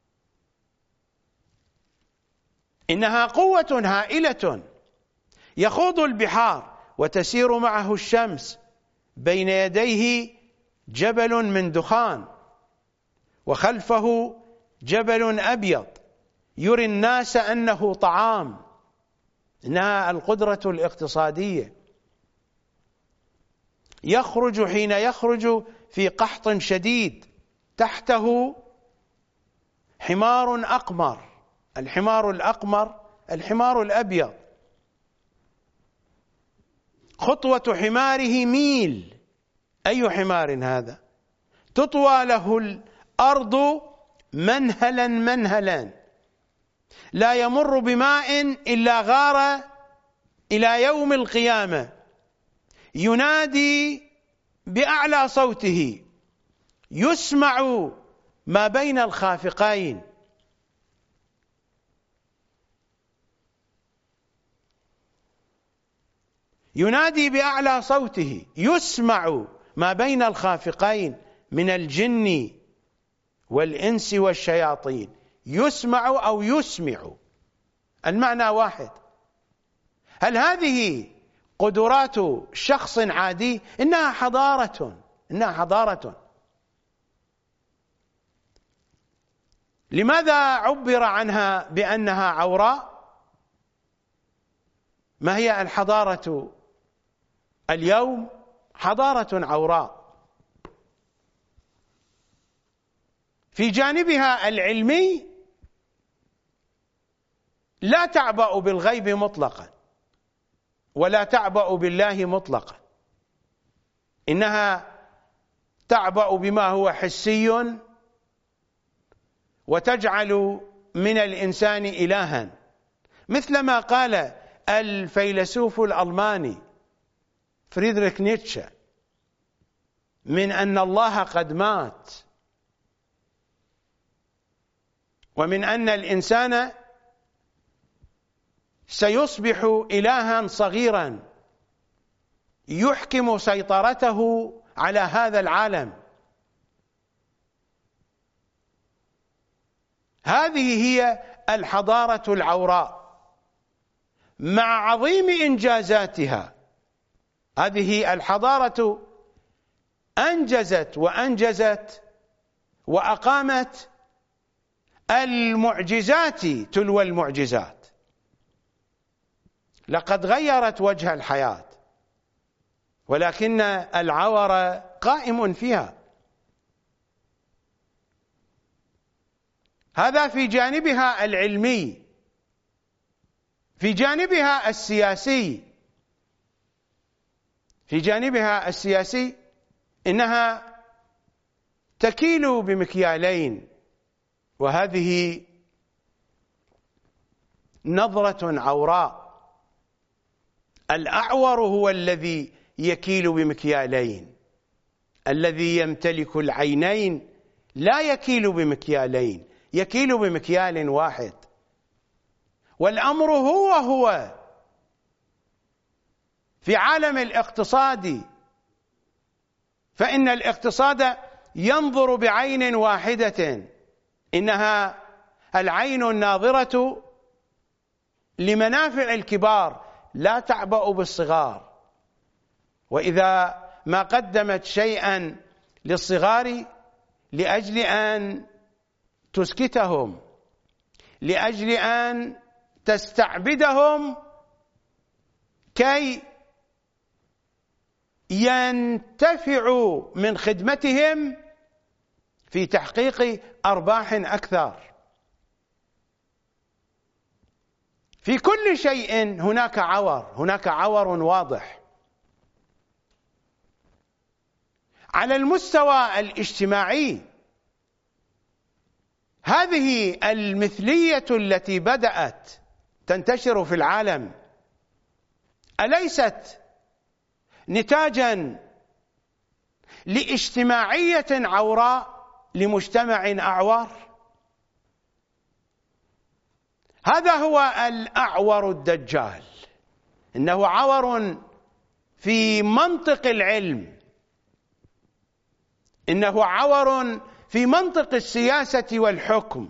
إنها قوة هائلة يخوض البحار وتسير معه الشمس، بين يديه جبل من دخان وخلفه جبل أبيض يري الناس أنه طعام. إنها القدرة الاقتصادية. يخرج حين يخرج في قحط شديد، تحته حمار أقمر. الحمار الأقمر الحمار الأبيض، خطوة حماره ميل. أي حمار هذا؟ تطوى له الأرض منهلا منهلا، لا يمر بماء إلا غار إلى يوم القيامة. ينادي بأعلى صوته، يسمع ما بين الخافقين. ينادي بأعلى صوته، يسمع ما بين الخافقين من الجن والإنس والشياطين. يسمع أو يسمع، المعنى واحد. هل هذه قدرات شخص عادي؟ إنها حضارة، إنها حضارة. لماذا عبر عنها بأنها عوراء؟ ما هي الحضارة اليوم؟ حضارة عوراء. في جانبها العلمي لا تعبأ بالغيب مطلقا ولا تعبأ بالله مطلقا. إنها تعبأ بما هو حسي وتجعل من الإنسان إلها، مثلما قال الفيلسوف الألماني فريدريك نيتشه من أن الله قد مات، ومن أن الإنسان سيصبح إلها صغيرا يحكم سيطرته على هذا العالم. هذه هي الحضارة العوراء مع عظيم إنجازاتها. هذه الحضارة أنجزت وأقامت المعجزات تلو المعجزات، لقد غيرت وجه الحياة، ولكن العور قائم فيها. هذا في جانبها العلمي. في جانبها السياسي إنها تكيل بمكيالين، وهذه نظرة عوراء. الأعور هو الذي يكيل بمكيالين، الذي يمتلك العينين لا يكيل بمكيالين، يكيل بمكيال واحد. والأمر هو في عالم الاقتصاد، فإن الاقتصاد ينظر بعين واحدة، إنها العين الناظرة لمنافع الكبار لا تعبأ بالصغار. وإذا ما قدمت شيئا للصغار لأجل أن تسكتهم، لأجل أن تستعبدهم كي ينتفعوا من خدمتهم في تحقيق أرباح أكثر. في كل شيء هناك عور واضح. على المستوى الاجتماعي، هذه المثلية التي بدأت تنتشر في العالم أليست نتاجا لاجتماعية عوراء لمجتمع أعور؟ هذا هو الأعور الدجال. إنه عور في منطق العلم، إنه عور في منطق السياسة والحكم،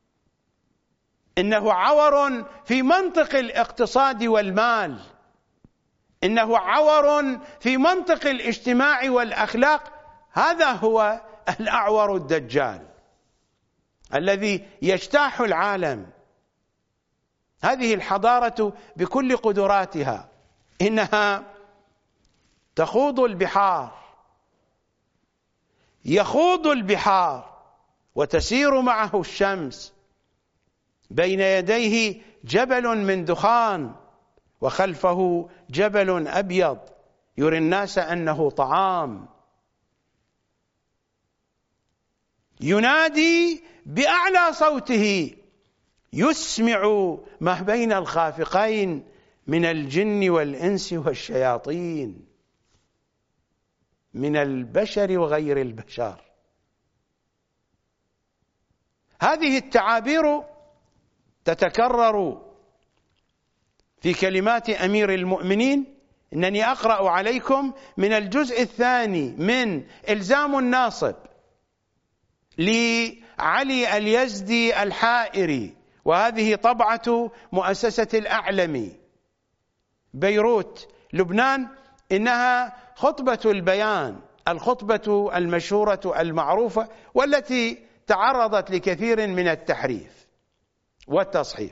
إنه عور في منطق الاقتصاد والمال، إنه عور في منطق الاجتماع والأخلاق. هذا هو الأعور الدجال الذي يجتاح العالم. هذه الحضارة بكل قدراتها إنها تخوض البحار، يخوض البحار وتسير معه الشمس، بين يديه جبل من دخان وخلفه جبل أبيض يري الناس أنه طعام، ينادي بأعلى صوته يسمع ما بين الخافقين من الجن والإنس والشياطين، من البشر وغير البشر. هذه التعابير تتكرر في كلمات أمير المؤمنين. إنني أقرأ عليكم من الجزء الثاني من إلزام الناصب لعلي اليزدي الحائري، وهذه طبعة مؤسسة الأعلمي بيروت لبنان. إنها خطبة البيان، الخطبة المشهورة المعروفة، والتي تعرضت لكثير من التحريف والتصحيف.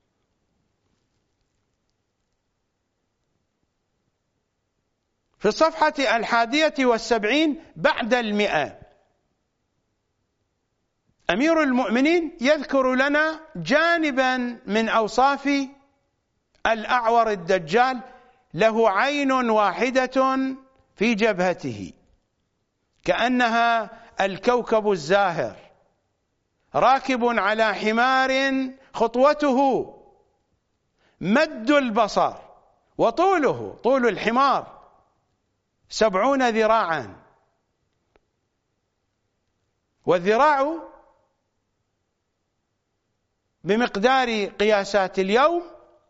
في الصفحة 71 بعد 100 أمير المؤمنين يذكر لنا جانبا من أوصاف الأعور الدجال. له عين واحدة في جبهته، كأنها الكوكب الزاهر راكب على حمار خطوته مد البصر، وطوله طول الحمار 70 ذراعا، والذراع بمقدار قياسات اليوم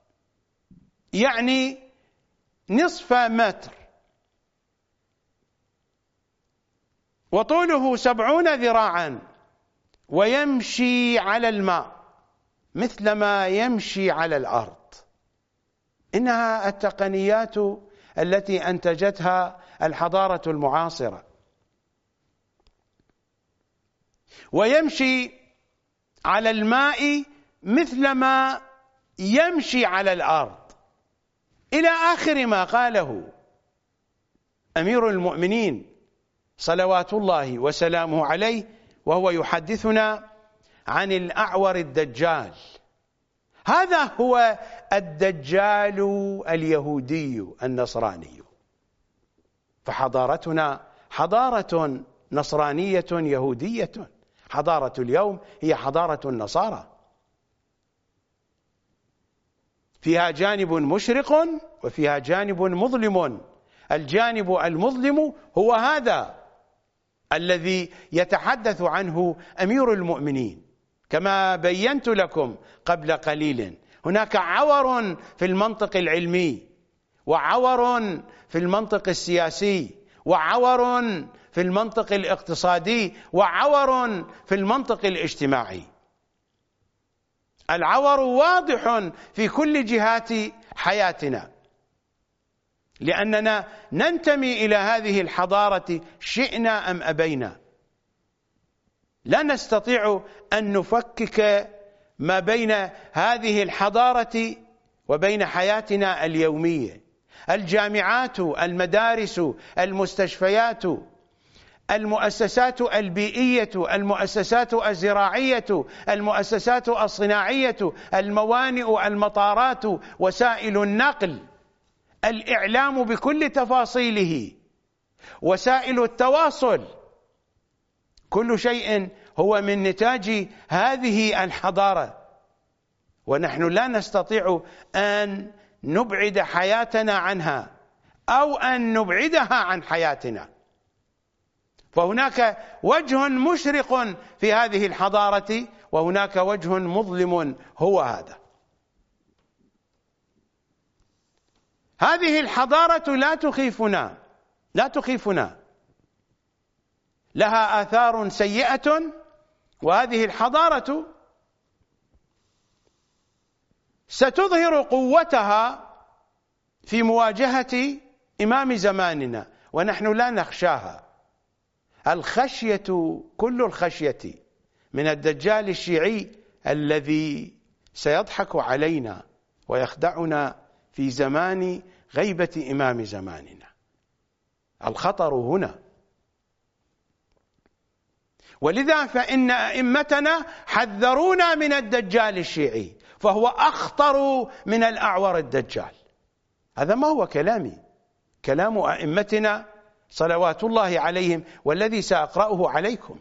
يعني نصف متر، وطوله 70 ذراعا، ويمشي على الماء مثلما يمشي على الأرض. إنها التقنيات التي أنتجتها الحضارة المعاصرة. ويمشي على الماء مثلما يمشي على الأرض، إلى آخر ما قاله أمير المؤمنين صلوات الله وسلامه عليه وهو يحدثنا عن الأعور الدجال. هذا هو الدجال اليهودي النصراني. فحضارتنا حضارة نصرانية يهودية. حضارة اليوم هي حضارة النصارى، فيها جانب مشرق وفيها جانب مظلم. الجانب المظلم هو هذا الذي يتحدث عنه أمير المؤمنين. كما بينت لكم قبل قليل، هناك عور في المنطق العلمي، وعور في المنطق السياسي، وعور في المنطق الاقتصادي، وعور في المنطق الاجتماعي. العور واضح في كل جهات حياتنا، لأننا ننتمي إلى هذه الحضارة شئنا أم أبينا. لا نستطيع أن نفكك ما بين هذه الحضارة وبين حياتنا اليومية. الجامعات، المدارس، المستشفيات، المؤسسات البيئية، المؤسسات الزراعية، المؤسسات الصناعية، الموانئ، المطارات، وسائل النقل، الإعلام بكل تفاصيله، وسائل التواصل، كل شيء هو من نتاج هذه الحضارة. ونحن لا نستطيع أن نبعد حياتنا عنها أو أن نبعدها عن حياتنا. فهناك وجه مشرق في هذه الحضارة، وهناك وجه مظلم هو هذا. هذه الحضارة لا تخيفنا، لها آثار سيئة، وهذه الحضارة ستظهر قوتها في مواجهة إمام زماننا، ونحن لا نخشاها. الخشية، كل الخشية من الدجال الشيعي الذي سيضحك علينا ويخدعنا في زمان غيبة إمام زماننا. الخطر هنا. ولذا فإن أئمتنا حذرونا من الدجال الشيعي، فهو أخطر من الأعور الدجال. هذا ما هو كلامي، كلام أئمتنا صلوات الله عليهم، والذي سأقرأه عليكم.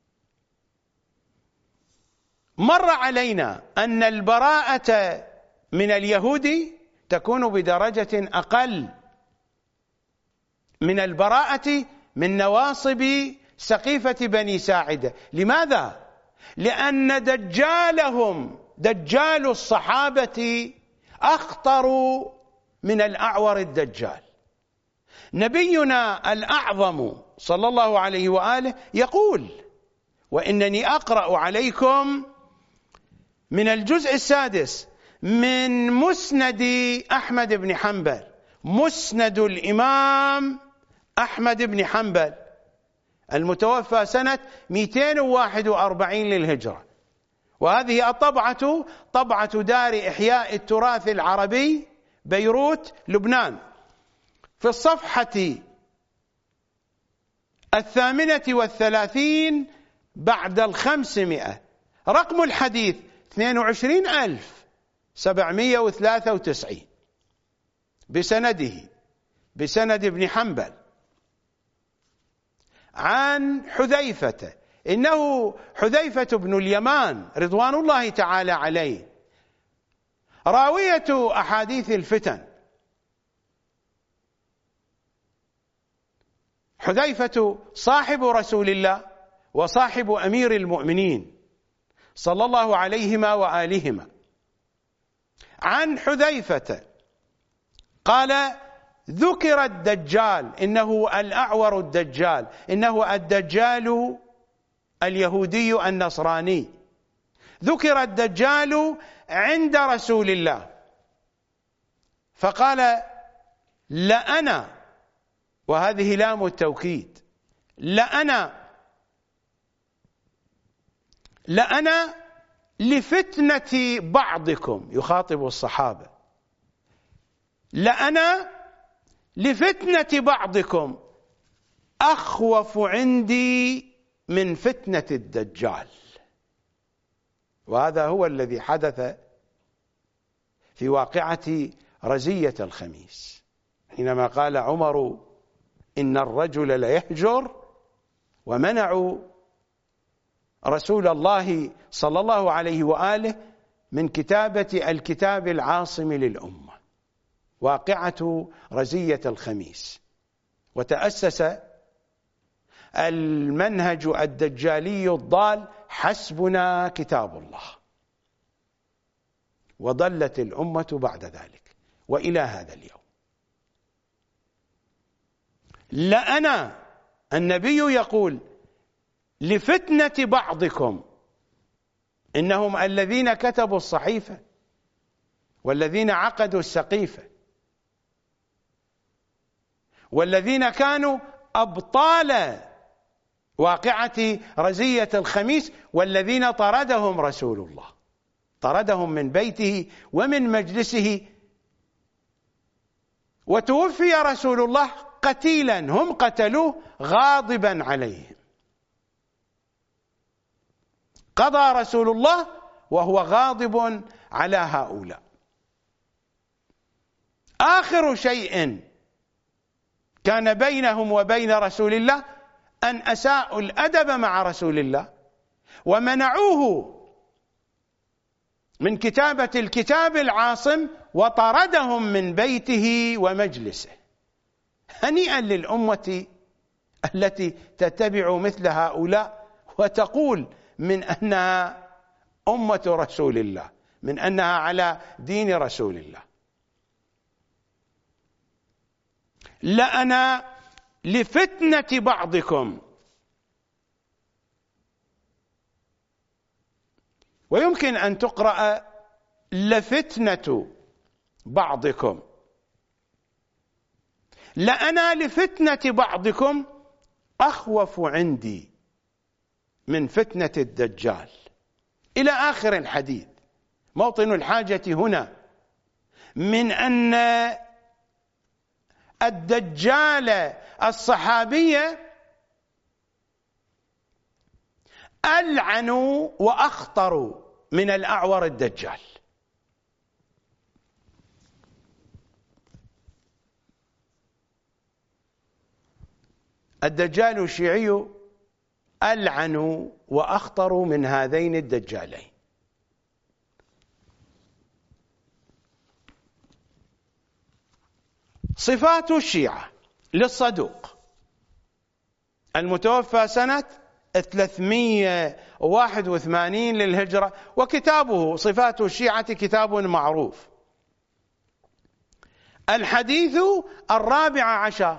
مر علينا أن البراءة من اليهود تكون بدرجة أقل من البراءة من نواصب سقيفة بني ساعدة. لماذا؟ لأن دجالهم، دجال الصحابة، أخطر من الأعور الدجال. نبينا الأعظم صلى الله عليه وآله يقول: وإنني أقرأ عليكم من الجزء 6 من مسند أحمد بن حنبل، مسند الإمام أحمد بن حنبل المتوفى سنة 241 للهجرة. وهذه الطبعة طبعة دار إحياء التراث العربي بيروت لبنان، في الصفحة 38 بعد 500، رقم الحديث 22793 بسند ابن حنبل. عن حذيفة، إنه حذيفة بن اليمان رضوان الله تعالى عليه راوية أحاديث الفتن. حذيفة صاحب رسول الله وصاحب أمير المؤمنين صلى الله عليهما وآلهما. عن حذيفة قال: ذكر الدجال، إنه الأعور الدجال، إنه الدجال اليهودي النصراني، ذكر الدجال عند رسول الله فقال: لأنا، وهذه لام التوكيد، لأنا لفتنة بعضكم، يخاطب الصحابة، لأنا لفتنة بعضكم أخوف عندي من فتنة الدجال. وهذا هو الذي حدث في واقعة رزية الخميس، حينما قال عمر: إن الرجل ليهجر، ومنعوا رسول الله صلى الله عليه وآله من كتابة الكتاب العاصم للأمة، واقعة رزية الخميس. وتأسس المنهج الدجالي الضال: حسبنا كتاب الله، وضلت الأمة بعد ذلك وإلى هذا اليوم. لأنا، النبي يقول: لفتنة بعضكم، إنهم الذين كتبوا الصحيفة والذين عقدوا السقيفة والذين كانوا أبطال واقعة رزية الخميس، والذين طردهم رسول الله، طردهم من بيته ومن مجلسه، وتوفي رسول الله قتيلا، هم قتلوه غاضبا عليهم. قضى رسول الله وهو غاضب على هؤلاء. آخر شيء كان بينهم وبين رسول الله أن أساءوا الأدب مع رسول الله ومنعوه من كتابة الكتاب العاصم وطردهم من بيته ومجلسه. هنيئا للأمة التي تتبع مثل هؤلاء وتقول من أنها أمة رسول الله، من أنها على دين رسول الله. لأنا لفتنة بعضكم. ويمكن أن تقرأ لفتنة بعضكم. لأنا لفتنة بعضكم أخوف عندي من فتنة الدجال، إلى آخر الحديث. موطن الحاجة هنا من أن الدجال الصحابية ألعن وأخطر من الأعور الدجال. الدجال الشيعي ألعن وأخطر من هذين الدجالين. صفات الشيعة للصدوق المتوفى سنة 381 للهجرة، وكتابه صفات الشيعة كتاب معروف. الحديث 14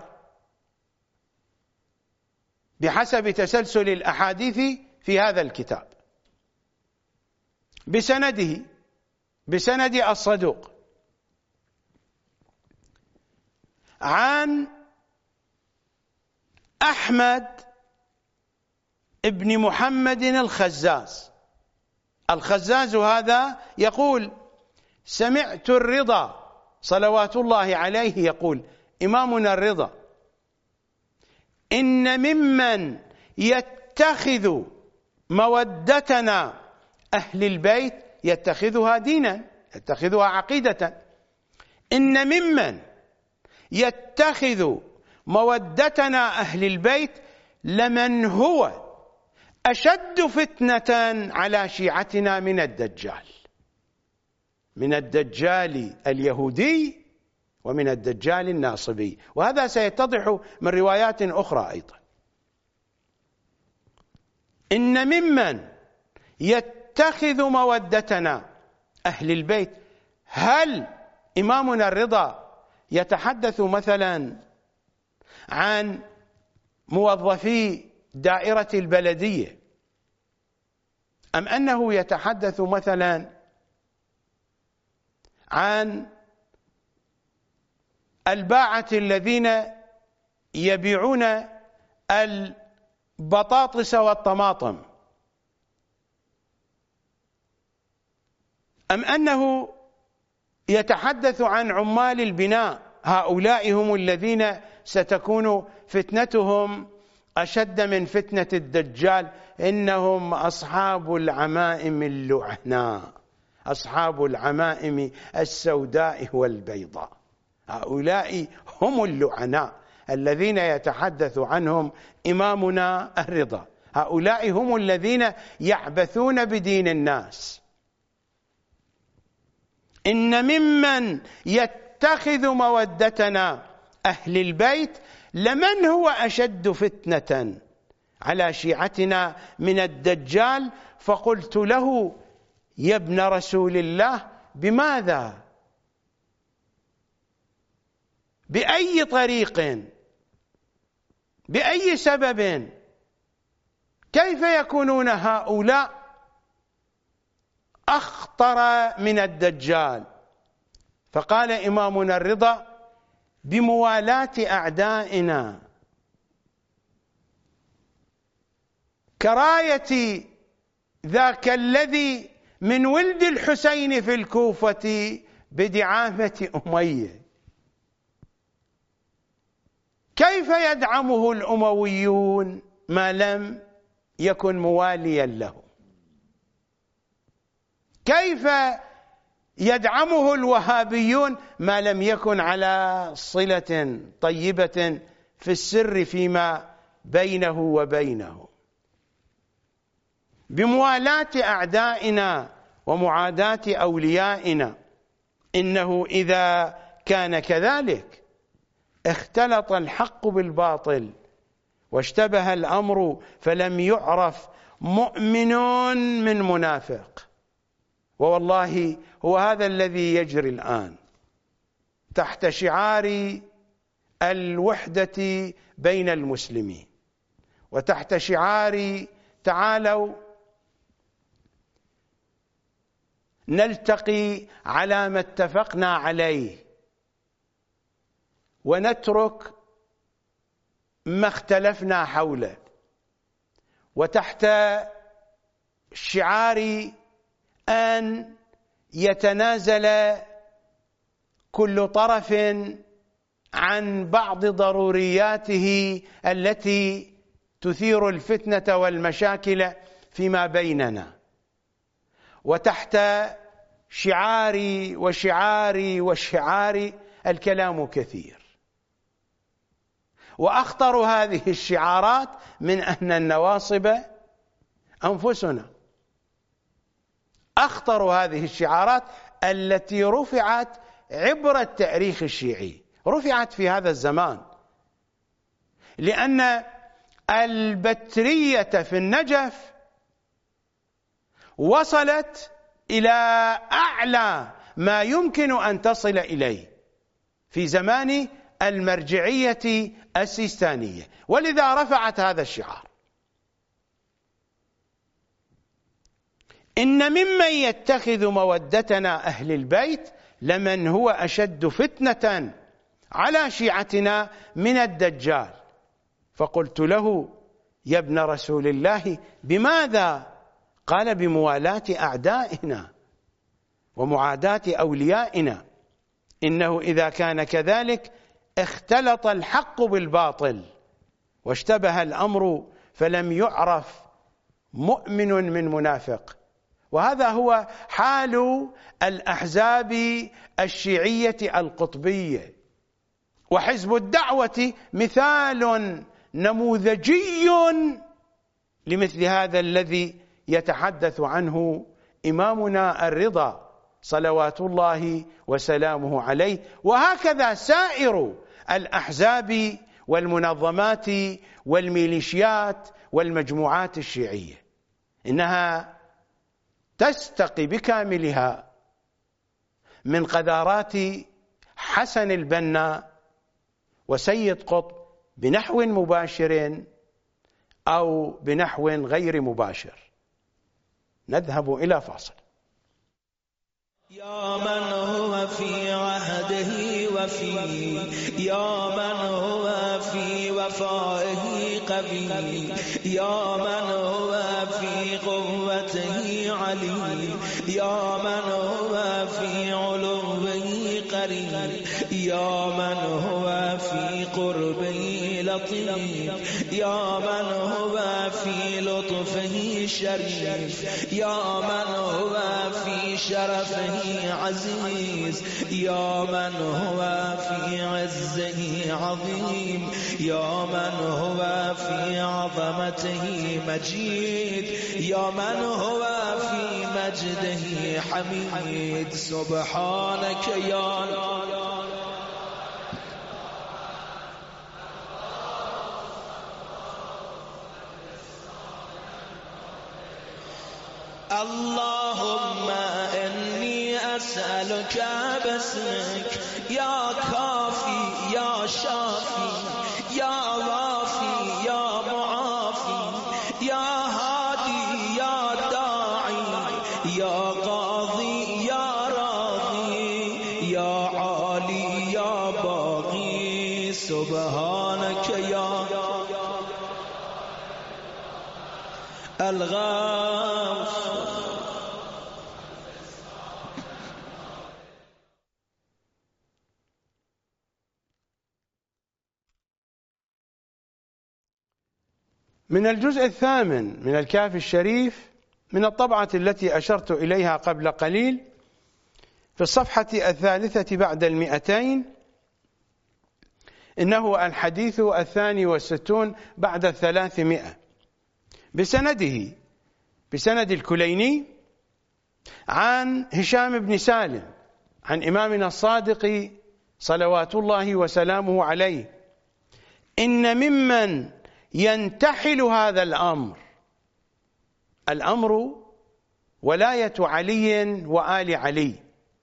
بحسب تسلسل الأحاديث في هذا الكتاب بسند الصدوق عن أحمد ابن محمد الخزاز هذا يقول: سمعت الرضا صلوات الله عليه يقول، إمامنا الرضا: إن ممن يتخذ مودتنا أهل البيت يتخذها دينا، يتخذها عقيدة. إن ممن يتخذ مودتنا أهل البيت لمن هو أشد فتنة على شيعتنا من الدجال، من الدجال اليهودي ومن الدجال الناصبي، وهذا سيتضح من روايات أخرى أيضا. إن ممن يتخذ مودتنا أهل البيت، هل إمامنا الرضا يتحدث مثلا عن موظفي دائرة البلدية، أم أنه يتحدث مثلا عن الباعة الذين يبيعون البطاطس والطماطم، أم أنه يتحدث عن عمال البناء، هؤلاء هم الذين ستكون فتنتهم أشد من فتنة الدجال، إنهم أصحاب العمائم اللعناء، أصحاب العمائم السوداء والبيضاء، هؤلاء هم اللعناء الذين يتحدث عنهم إمامنا الرضا، هؤلاء هم الذين يعبثون بدين الناس. إن ممن يتخذ مودتنا أهل البيت لمن هو أشد فتنة على شيعتنا من الدجال. فقلت له: يا ابن رسول الله، بماذا؟ بأي طريق؟ بأي سبب؟ كيف يكونون هؤلاء أخطر من الدجال؟ فقال إمامنا الرضا: بموالاة أعدائنا، كراية ذاك الذي من ولد الحسين في الكوفة بدعامة أمية. كيف يدعمه الأمويون ما لم يكن مواليا له؟ كيف يدعمه الوهابيون ما لم يكن على صلة طيبة في السر فيما بينه وبينه؟ بموالاة أعدائنا ومعاداة أوليائنا. إنه إذا كان كذلك اختلط الحق بالباطل واشتبه الأمر، فلم يعرف مؤمن من منافق. ووالله هو هذا الذي يجري الآن تحت شعار الوحدة بين المسلمين، وتحت شعار تعالوا نلتقي على ما اتفقنا عليه ونترك ما اختلفنا حوله، وتحت شعار أن يتنازل كل طرف عن بعض ضرورياته التي تثير الفتنة والمشاكل فيما بيننا، وتحت شعاري وشعاري الكلام كثير. وأخطر هذه الشعارات من أن النواصب أنفسنا، أخطر هذه الشعارات التي رفعت عبر التاريخ الشيعي، رفعت في هذا الزمان، لأن البترية في النجف وصلت إلى أعلى ما يمكن أن تصل إليه في زمان المرجعية السيستانية، ولذا رفعت هذا الشعار. إن ممن يتخذ مودتنا أهل البيت لمن هو أشد فتنة على شيعتنا من الدجال. فقلت له: يا ابن رسول الله، بماذا؟ قال: بموالاة أعدائنا ومعاداة أوليائنا. إنه إذا كان كذلك اختلط الحق بالباطل واشتبه الأمر، فلم يعرف مؤمن من منافق. وهذا هو حال الأحزاب الشيعية القطبية. وحزب الدعوة مثال نموذجي لمثل هذا الذي يتحدث عنه إمامنا الرضا صلوات الله وسلامه عليه، وهكذا سائر الأحزاب والمنظمات والميليشيات والمجموعات الشيعية، إنها تستقي بكاملها من قذارات حسن البنا وسيد قطب بنحو مباشر أو بنحو غير مباشر. نذهب إلى فاصل. يا من هو في عهده وفي، يا من هو في وفائه قوي، يا من هو في قوته علي، يا من هو في علوه قريب، يا من هو في قربه لطيف، يا من هو في لطفه شريف، يا من هو في شرفه عزيز، يا من هو في عزه عظيم، يا من هو في عظمته مجيد، يا من هو في مجده حميد. سبحانك يا اللهم إني أسألك باسمك يا كافي يا شافي يا وافي يا معافي يا هادي يا داعي يا قاضي يا راضي يا عالي يا باغي. سبحانك يا الغافر. من الجزء الثامن من الكافي الشريف من الطبعة التي أشرت إليها قبل قليل في الصفحة 3 بعد 200، إنه الحديث 62 بعد 300 بسند الكليني عن هشام بن سالم عن إمامنا الصادق صلوات الله وسلامه عليه: إن ممن ينتحل هذا الأمر ولاية علي وآل علي،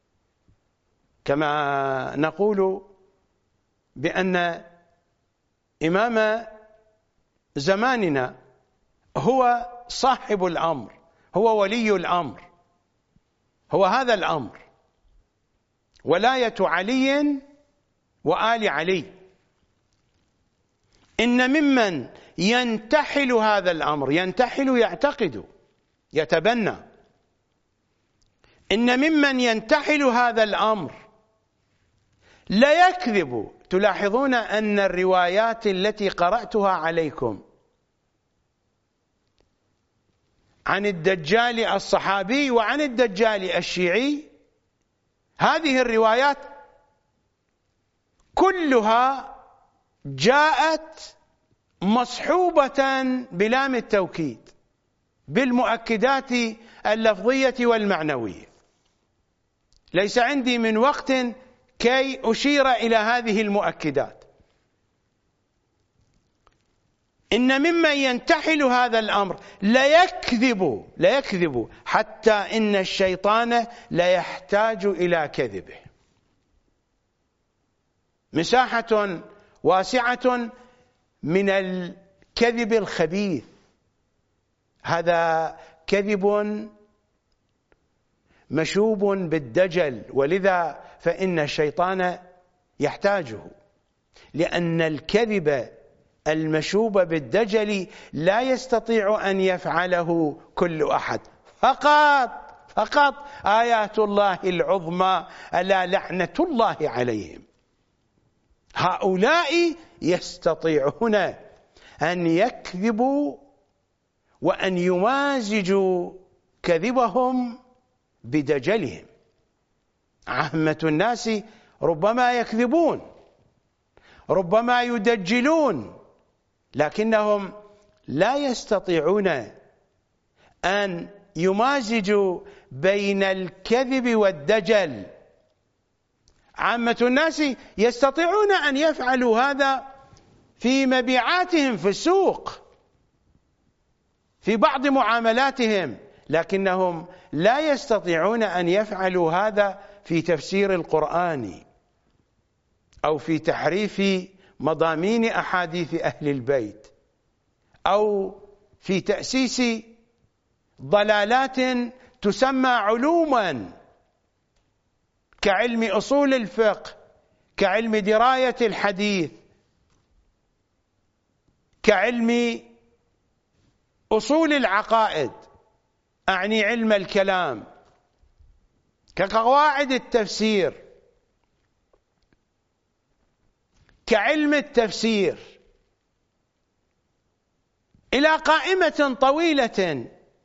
كما نقول بأن إمام زماننا هو صاحب الأمر، هو ولي الأمر، هو هذا الأمر، ولاية علي وآل علي. إن ممن ينتحل هذا الأمر، ينتحل يعتقد يتبنى، إن ممن ينتحل هذا الأمر لا يكذب. تلاحظون أن الروايات التي قرأتها عليكم عن الدجال الصحابي وعن الدجال الشيعي، هذه الروايات كلها جاءت مصحوبة بلام التوكيد بالمؤكدات اللفظية والمعنوية. ليس عندي من وقت كي أشير إلى هذه المؤكدات. إن ممن ينتحل هذا الأمر لا يكذب حتى إن الشيطان لا يحتاج إلى كذبه. مساحة واسعة من الكذب الخبيث، هذا كذب مشوب بالدجل، ولذا فإن الشيطان يحتاجه، لأن الكذب المشوب بالدجل لا يستطيع أن يفعله كل أحد، فقط آيات الله العظمى ألا لعنة الله عليهم. هؤلاء يستطيعون أن يكذبوا وأن يمازجوا كذبهم بدجلهم. عامة الناس ربما يكذبون، ربما يدجلون، لكنهم لا يستطيعون أن يمازجوا بين الكذب والدجل. عامة الناس يستطيعون أن يفعلوا هذا في مبيعاتهم في السوق، في بعض معاملاتهم، لكنهم لا يستطيعون أن يفعلوا هذا في تفسير القرآن أو في تحريف مضامين أحاديث أهل البيت أو في تأسيس ضلالات تسمى علوما كعلم أصول الفقه، كعلم دراية الحديث، كعلم أصول العقائد، أعني علم الكلام، كقواعد التفسير، كعلم التفسير، إلى قائمة طويلة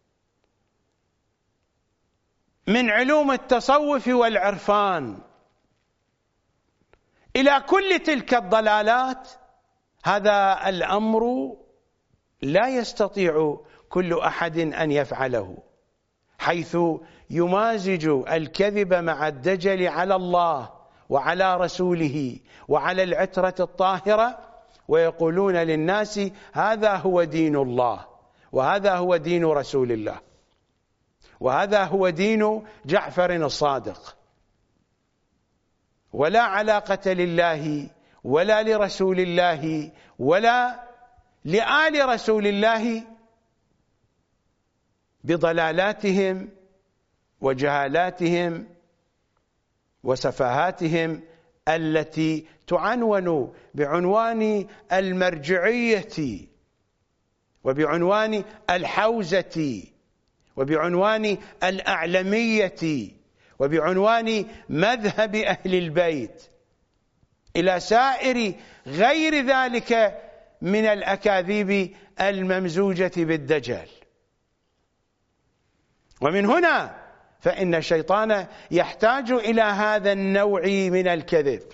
من علوم التصوف والعرفان. إلى كل تلك الضلالات هذا الأمر لا يستطيع كل أحد أن يفعله، حيث يمازج الكذب مع الدجل على الله وعلى رسوله وعلى العترة الطاهرة، ويقولون للناس هذا هو دين الله، وهذا هو دين رسول الله، وهذا هو دين جعفر الصادق، ولا علاقة لله ولا لرسول الله ولا لآل رسول الله بضلالاتهم وجهالاتهم وسفاهاتهم التي تعنون بعنوان المرجعية وبعنوان الحوزة وبعنوان الأعلمية وبعنوان مذهب أهل البيت، إلى سائر غير ذلك من الأكاذيب الممزوجة بالدجل. ومن هنا فإن الشيطان يحتاج إلى هذا النوع من الكذب.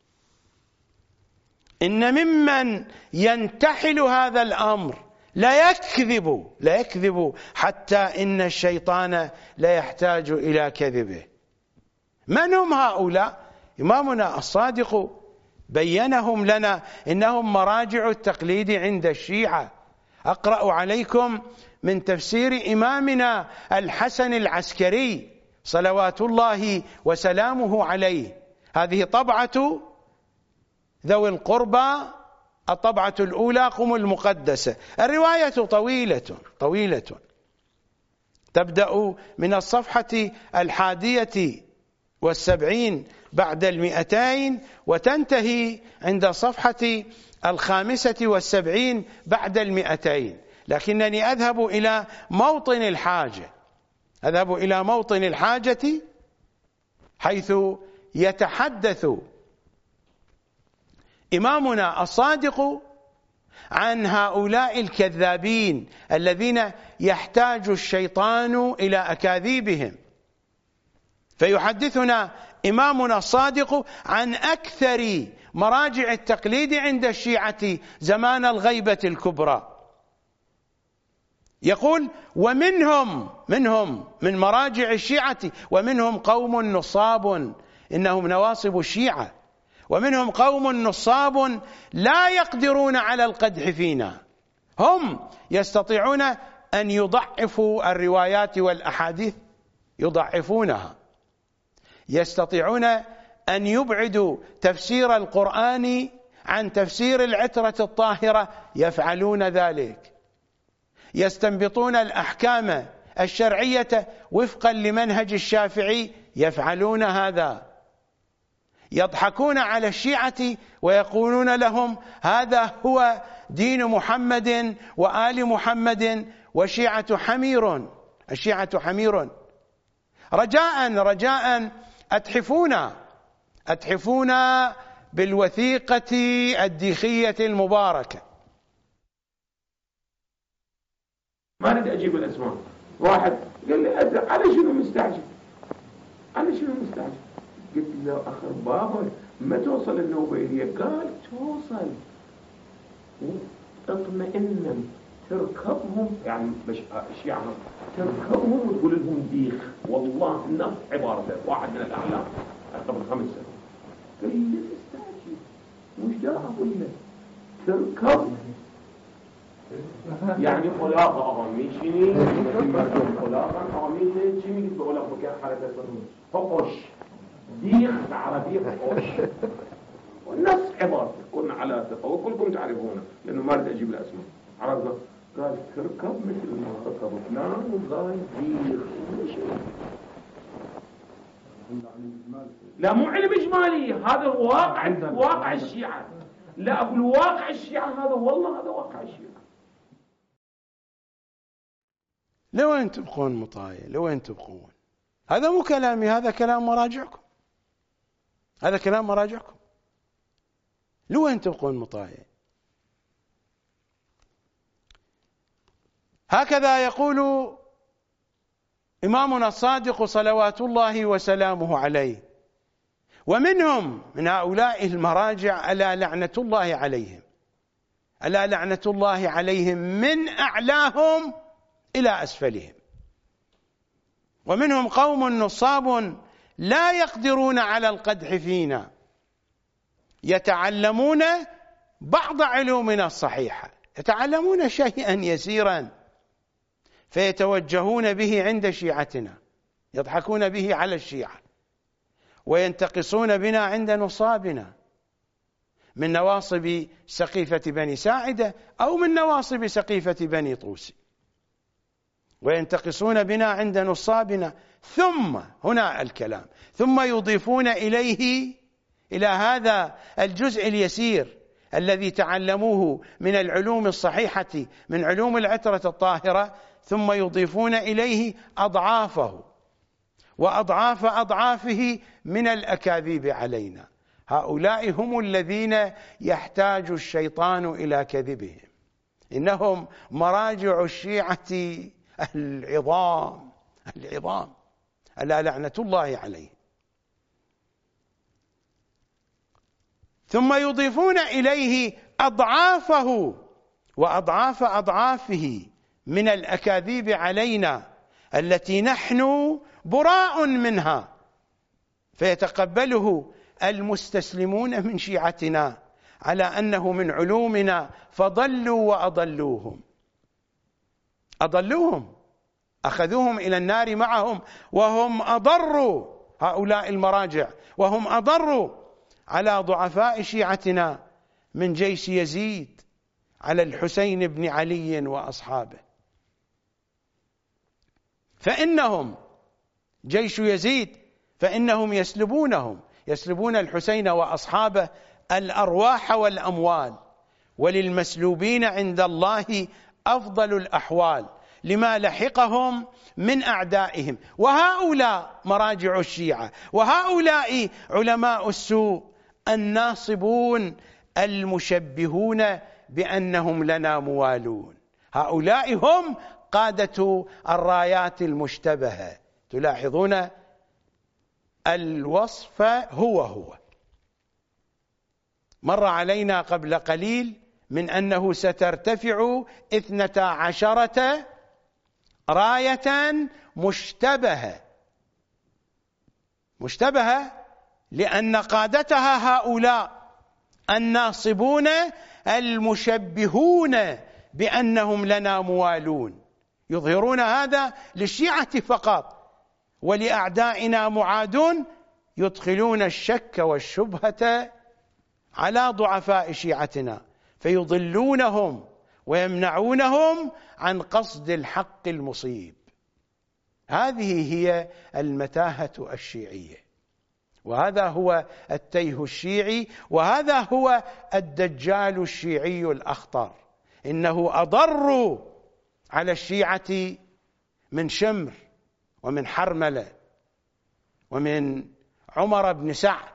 إن ممن ينتحل هذا الأمر لا يكذب حتى إن الشيطان لا يحتاج إلى كذبه. من هم هؤلاء؟ إمامنا الصادق بينهم لنا، إنهم مراجع التقليد عند الشيعة. أقرأ عليكم من تفسير إمامنا الحسن العسكري صلوات الله وسلامه عليه. هذه طبعة ذوي القربى، الطبعة الأولى قم المقدسة. الرواية طويلة تبدأ من الصفحة 71 بعد 200 وتنتهي عند الصفحة 75 بعد 200. لكنني أذهب إلى موطن الحاجة حيث يتحدث إمامنا الصادق عن هؤلاء الكذابين الذين يحتاج الشيطان إلى أكاذيبهم. فيحدثنا إمامنا الصادق عن أكثر مراجع التقليد عند الشيعة زمان الغيبة الكبرى. يقول: ومنهم من مراجع الشيعة، ومنهم قوم نصاب، إنهم نواصب الشيعة، ومنهم قوم نصاب لا يقدرون على القدح فينا. هم يستطيعون أن يضعفوا الروايات والأحاديث، يضعفونها. يستطيعون أن يبعدوا تفسير القرآن عن تفسير العترة الطاهرة، يفعلون ذلك. يستنبطون الأحكام الشرعية وفقا لمنهج الشافعي، يفعلون هذا. يضحكون على الشيعة ويقولون لهم هذا هو دين محمد وآل محمد، والشيعة حمير، الشيعة حمير. رجاء أتحفونا بالوثيقة الديخية المباركة. ما أريد أجيب الأسماء. واحد قال لي على شنو مستعجل؟ قلت له أخر بابا ما توصل النوبيلية؟ قال توصل. اطمئنا تركبهم، يعني الشيعة تركبهم وتقول لهم ديخ، والله نفس عبارته واحد من الأعلام قبل 5 سنوات قال لي استعجل مش دا أقول لك تركب يعني خلاقة أغاميشيني مردم خلاقة أغاميشيني شيني قلت بقول لك بكير حالة فقش ديخ العربية فقش ونفس عبارته كنا على ثقة وكلكم تعرفونه لأنه ما رد أجيب الأسماء عرفنا. قال تركب مثل ما ركب فلان وقال ديخ لا مو علم إجمالي، هذا واقع الشيعة. لا أقول واقع الشيعة هذا، والله هذا واقع الشيعة. لوين تبقون مطايا؟ لوين تبقون؟ هذا مو كلامي، هذا كلام مراجعكم، هذا كلام مراجعكم. لوين تبقون مطايا؟ هكذا يقول إمامنا الصادق صلوات الله وسلامه عليه. ومنهم من هؤلاء المراجع ألا لعنة الله عليهم، ألا لعنة الله عليهم من أعلاهم إلى أسفلهم. ومنهم قوم نصاب لا يقدرون على القدح فينا، يتعلمون بعض علومنا الصحيحة، يتعلمون شيئا يسيرا فيتوجهون به عند شيعتنا، يضحكون به على الشيعة وينتقصون بنا عند نصابنا من نواصب سقيفة بني ساعدة أو من نواصب سقيفة بني طوسي، وينتقصون بنا عند نصابنا. ثم هنا الكلام، ثم يضيفون إليه إلى هذا الجزء اليسير الذي تعلموه من العلوم الصحيحة من علوم العترة الطاهرة، ثم يضيفون إليه أضعافه وأضعاف أضعافه من الأكاذيب علينا. هؤلاء هم الذين يحتاج الشيطان إلى كذبهم، إنهم مراجع الشيعة العظام ألا لعنة الله عليه. ثم يضيفون إليه أضعافه وأضعاف أضعافه من الأكاذيب علينا التي نحن براء منها، فيتقبله المستسلمون من شيعتنا على أنه من علومنا، فضلوا وأضلوهم، أضلوهم أخذوهم إلى النار معهم، وهم أضروا هؤلاء المراجع، وهم أضروا على ضعفاء شيعتنا من جيش يزيد على الحسين بن علي وأصحابه. فإنهم جيش يزيد فإنهم يسلبون الحسين وأصحابه الأرواح والأموال، وللمسلوبين عند الله أفضل الأحوال لما لحقهم من أعدائهم. وهؤلاء مراجع الشيعة، وهؤلاء علماء السوء الناصبون المشبهون بأنهم لنا موالون، هؤلاء هم قادة الرايات المشتبهة. تلاحظون الوصف هو مر علينا قبل قليل من أنه سترتفع 12 راية مشتبهة لأن قادتها هؤلاء الناصبون المشبهون بأنهم لنا موالون، يظهرون هذا للشيعة فقط، ولأعدائنا معادون، يدخلون الشك والشبهة على ضعفاء شيعتنا فيضلونهم ويمنعونهم عن قصد الحق المصيب. هذه هي المتاهة الشيعية، وهذا هو التيه الشيعي، وهذا هو الدجال الشيعي الأخطر. إنه أضر على الشيعة من شمر ومن حرملة ومن عمر بن سعد،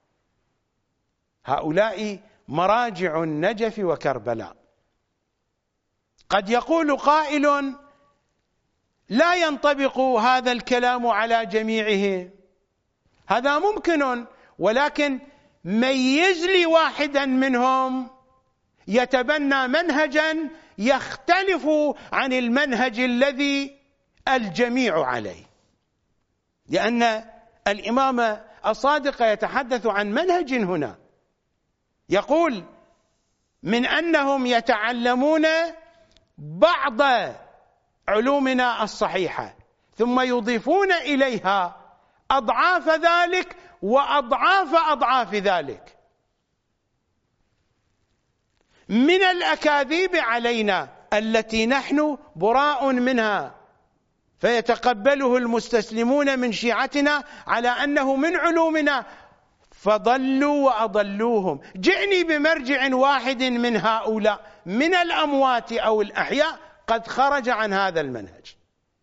هؤلاء مراجع النجف وكربلاء. قد يقول قائل لا ينطبق هذا الكلام على جميعهم، هذا ممكن، ولكن ميز لي واحدا منهم يتبنى منهجا يختلف عن المنهج الذي الجميع عليه، لأن الإمام الصادق يتحدث عن منهج هنا، يقول من أنهم يتعلمون بعض علومنا الصحيحة ثم يضيفون إليها أضعاف ذلك وأضعاف أضعاف ذلك من الأكاذيب علينا التي نحن براء منها، فيتقبله المستسلمون من شيعتنا على أنه من علومنا، فضلوا وأضلوهم. جئني بمرجع واحد من هؤلاء من الأموات أو الأحياء قد خرج عن هذا المنهج.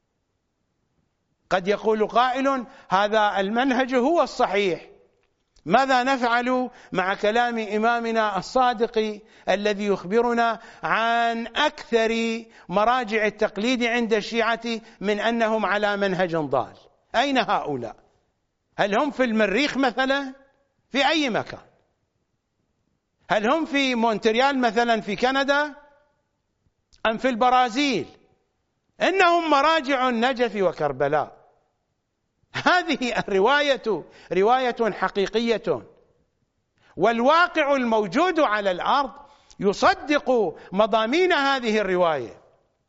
قد يقول قائل هذا المنهج هو الصحيح، ماذا نفعل مع كلام إمامنا الصادق الذي يخبرنا عن أكثر مراجع التقليد عند الشيعة من أنهم على منهج ضال؟ أين هؤلاء؟ هل هم في المريخ مثلا؟ في أي مكان؟ هل هم في مونتريال مثلا في كندا أم في البرازيل؟ إنهم مراجع النجف وكربلاء. هذه الرواية رواية حقيقية، والواقع الموجود على الأرض يصدق مضامين هذه الرواية.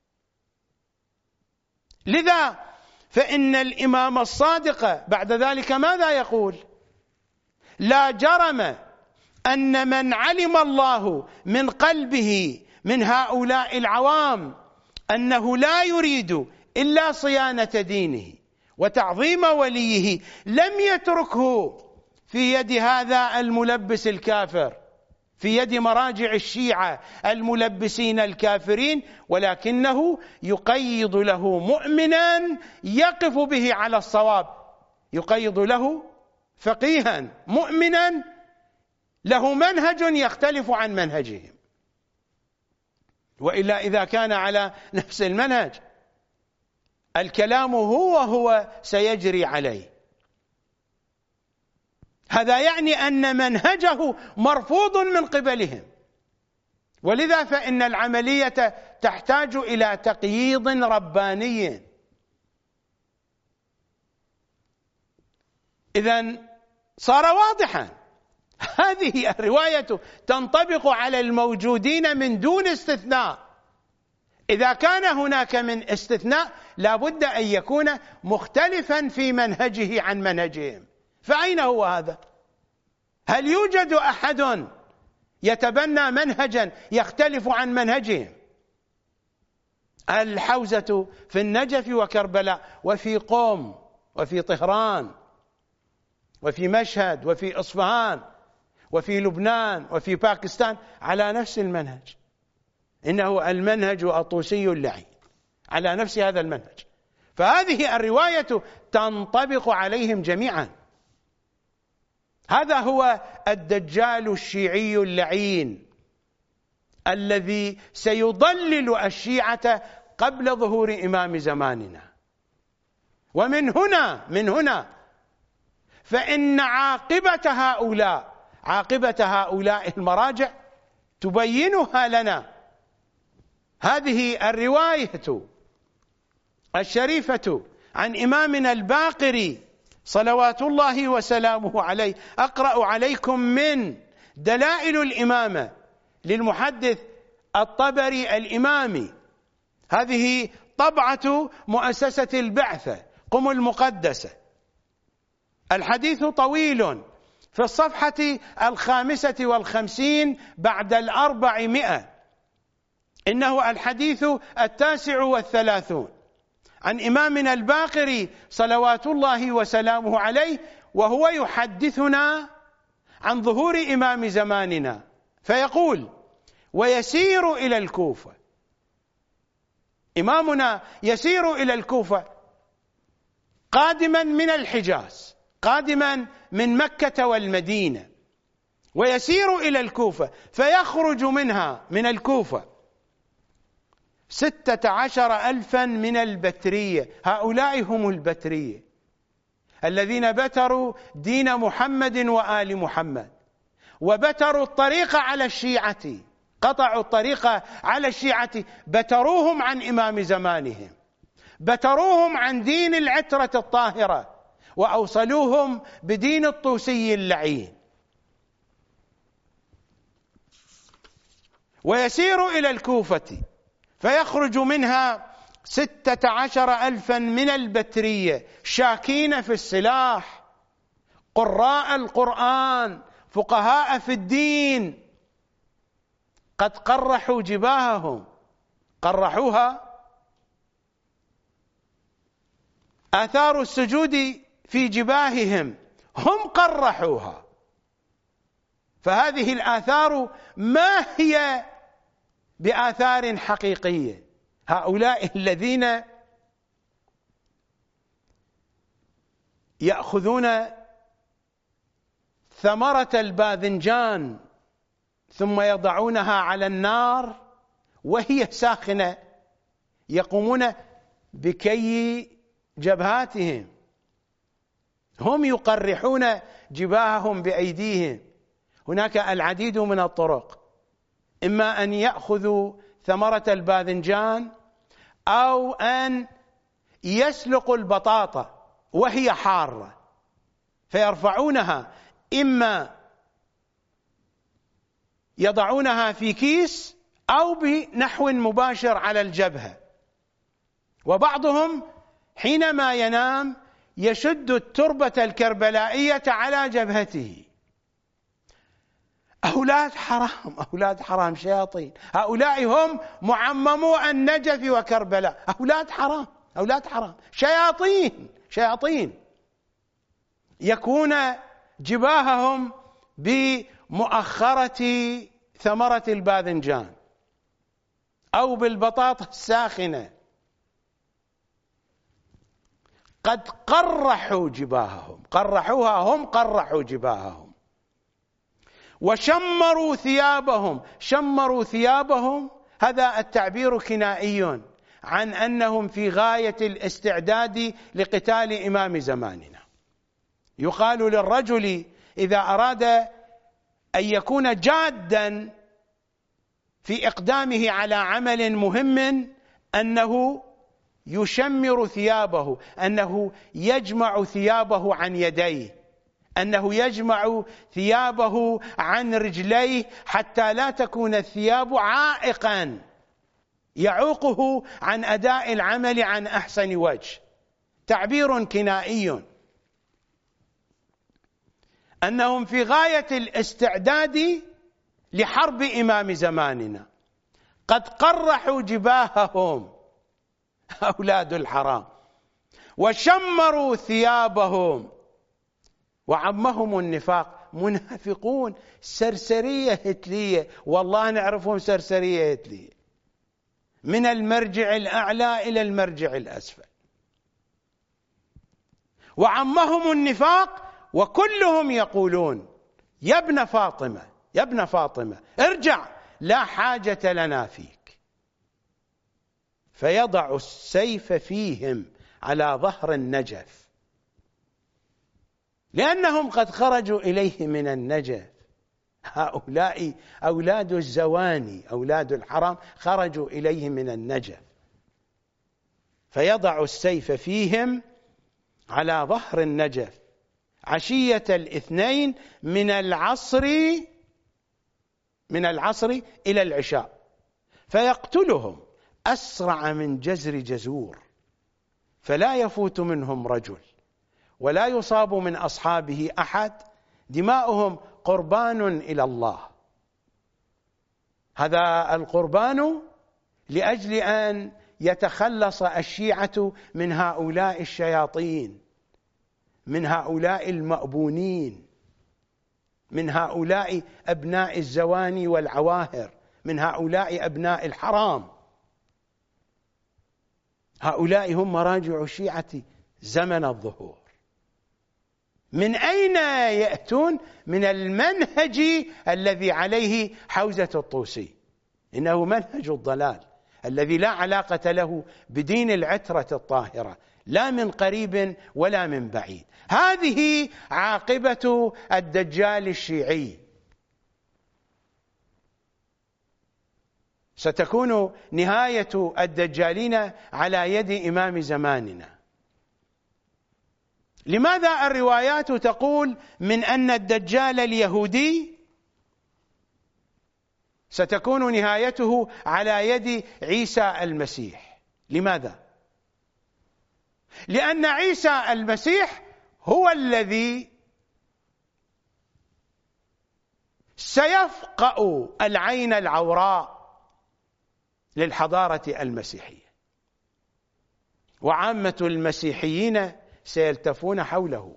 لذا فإن الإمام الصادق بعد ذلك ماذا يقول؟ لا جرم أن من علم الله من قلبه من هؤلاء العوام أنه لا يريد إلا صيانة دينه وتعظيم وليه لم يتركه في يد هذا الملبس الكافر، في يد مراجع الشيعة الملبسين الكافرين، ولكنه يقيض له مؤمنا يقف به على الصواب، يقيض له فقيها مؤمنا له منهج يختلف عن منهجهم. وإلا إذا كان على نفس المنهج الكلام هو سيجري عليه. هذا يعني أن منهجه مرفوض من قبلهم، ولذا فإن العملية تحتاج إلى تقييض رباني. إذن صار واضحا هذه الرواية تنطبق على الموجودين من دون استثناء. إذا كان هناك من استثناء لا بد أن يكون مختلفا في منهجه عن منهجهم، فأين هو هذا؟ هل يوجد أحد يتبنى منهجا يختلف عن منهجهم؟ الحوزة في النجف وكربلاء وفي قم وفي طهران وفي مشهد وفي إصفهان وفي لبنان وفي باكستان على نفس المنهج، إنه المنهج الطوسي اللعين، على نفس هذا المنهج. فهذه الرواية تنطبق عليهم جميعا. هذا هو الدجال الشيعي اللعين الذي سيضلل الشيعة قبل ظهور إمام زماننا. ومن هنا فإن عاقبة هؤلاء المراجع تبينها لنا هذه الرواية الشريفة عن إمامنا الباقري صلوات الله وسلامه عليه. أقرأ عليكم من دلائل الإمامة للمحدث الطبري الإمامي، هذه طبعة مؤسسة البعثة قم المقدسة. الحديث طويل، في الصفحة 55 بعد 400، إنه الحديث 39 عن إمامنا الباقري صلوات الله وسلامه عليه، وهو يحدثنا عن ظهور إمام زماننا، فيقول: ويسير إلى الكوفة. إمامنا يسير إلى الكوفة قادما من الحجاز، قادما من مكة والمدينة، ويسير إلى الكوفة فيخرج منها من الكوفة 16,000 من البترية. هؤلاء هم البترية الذين بتروا دين محمد وآل محمد، وبتروا الطريق على الشيعة قطعوا الطريق على الشيعة، بتروهم عن إمام زمانهم، بتروهم عن دين العترة الطاهرة، وأوصلوهم بدين الطوسي اللعين. ويسير إلى الكوفة فيخرج منها 16,000 من البترية شاكين في السلاح، قراء القرآن، فقهاء في الدين، قد قرحوا جباههم، قرحوها. آثار السجود في جباههم هم قرحوها. فهذه الآثار ما هي بآثار حقيقية. هؤلاء الذين يأخذون ثمرة الباذنجان ثم يضعونها على النار وهي ساخنة، يقومون بكي جبهاتهم، هم يقرحون جباههم بأيديهم. هناك العديد من الطرق، إما أن يأخذوا ثمرة الباذنجان أو أن يسلقوا البطاطا وهي حارة فيرفعونها، إما يضعونها في كيس أو بنحو مباشر على الجبهة. وبعضهم حينما ينام يشد التربة الكربلائية على جبهته. أولاد حرام، أولاد حرام، شياطين. هؤلاء هم معممو النجف وكربلاء، أولاد حرام، أولاد حرام، شياطين، شياطين. يكون جباههم بمؤخرة ثمرة الباذنجان أو بالبطاطا الساخنة. قد قرحوا جباههم، قرحوها، هم قرحوا جباههم. وشمروا ثيابهم، شمروا ثيابهم، هذا التعبير كنائي عن أنهم في غاية الاستعداد لقتال إمام زماننا. يقال للرجل إذا أراد أن يكون جادا في إقدامه على عمل مهم أنه يشمر ثيابه، أنه يجمع ثيابه عن يديه، أنه يجمع ثيابه عن رجليه، حتى لا تكون الثياب عائقا يعوقه عن أداء العمل عن أحسن وجه. تعبير كنائي أنهم في غاية الاستعداد لحرب إمام زماننا. قد قرحوا جباههم أولاد الحرام، وشمروا ثيابهم، وعمهم النفاق. منافقون، سرسرية هتلية، والله نعرفهم سرسرية هتلية، من المرجع الأعلى إلى المرجع الأسفل. وعمهم النفاق، وكلهم يقولون يا ابن فاطمة، يا ابن فاطمة ارجع، لا حاجة لنا فيك. فيضع السيف فيهم على ظهر النجف، لأنهم قد خرجوا إليه من النجف. هؤلاء أولاد الزواني، أولاد الحرام، خرجوا إليه من النجف. فيضع السيف فيهم على ظهر النجف عشية الاثنين من العصر إلى العشاء، فيقتلهم أسرع من جزر جزور، فلا يفوت منهم رجل ولا يصاب من أصحابه أحد، دماؤهم قربان إلى الله. هذا القربان لأجل أن يتخلص الشيعة من هؤلاء الشياطين، من هؤلاء المأبونين، من هؤلاء أبناء الزواني والعواهر، من هؤلاء أبناء الحرام. هؤلاء هم مراجع الشيعة زمن الظهور. من أين يأتون؟ من المنهج الذي عليه حوزة الطوسي، إنه منهج الضلال الذي لا علاقة له بدين العترة الطاهرة، لا من قريب ولا من بعيد. هذه عاقبة الدجال الشيعي. ستكون نهاية الدجالين على يد إمام زماننا. لماذا الروايات تقول من أن الدجال اليهودي ستكون نهايته على يد عيسى المسيح؟ لماذا؟ لأن عيسى المسيح هو الذي سيفقأ العين العوراء للحضارة المسيحية، وعامة المسيحيين سيلتفون حوله،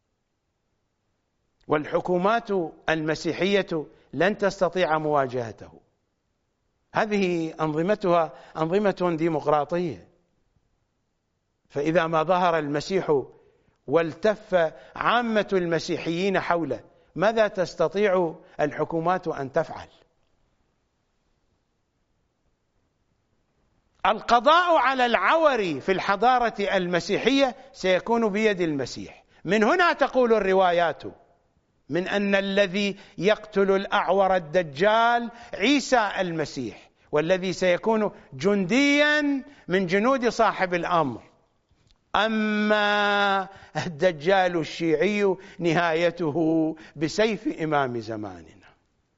والحكومات المسيحية لن تستطيع مواجهته. هذه أنظمتها أنظمة ديمقراطية، فإذا ما ظهر المسيح والتف عامة المسيحيين حوله، ماذا تستطيع الحكومات أن تفعل؟ القضاء على العور في الحضارة المسيحية سيكون بيد المسيح. من هنا تقول الروايات من أن الذي يقتل الأعور الدجال عيسى المسيح، والذي سيكون جنديا من جنود صاحب الأمر. أما الدجال الشيعي نهايته بسيف إمام زماننا،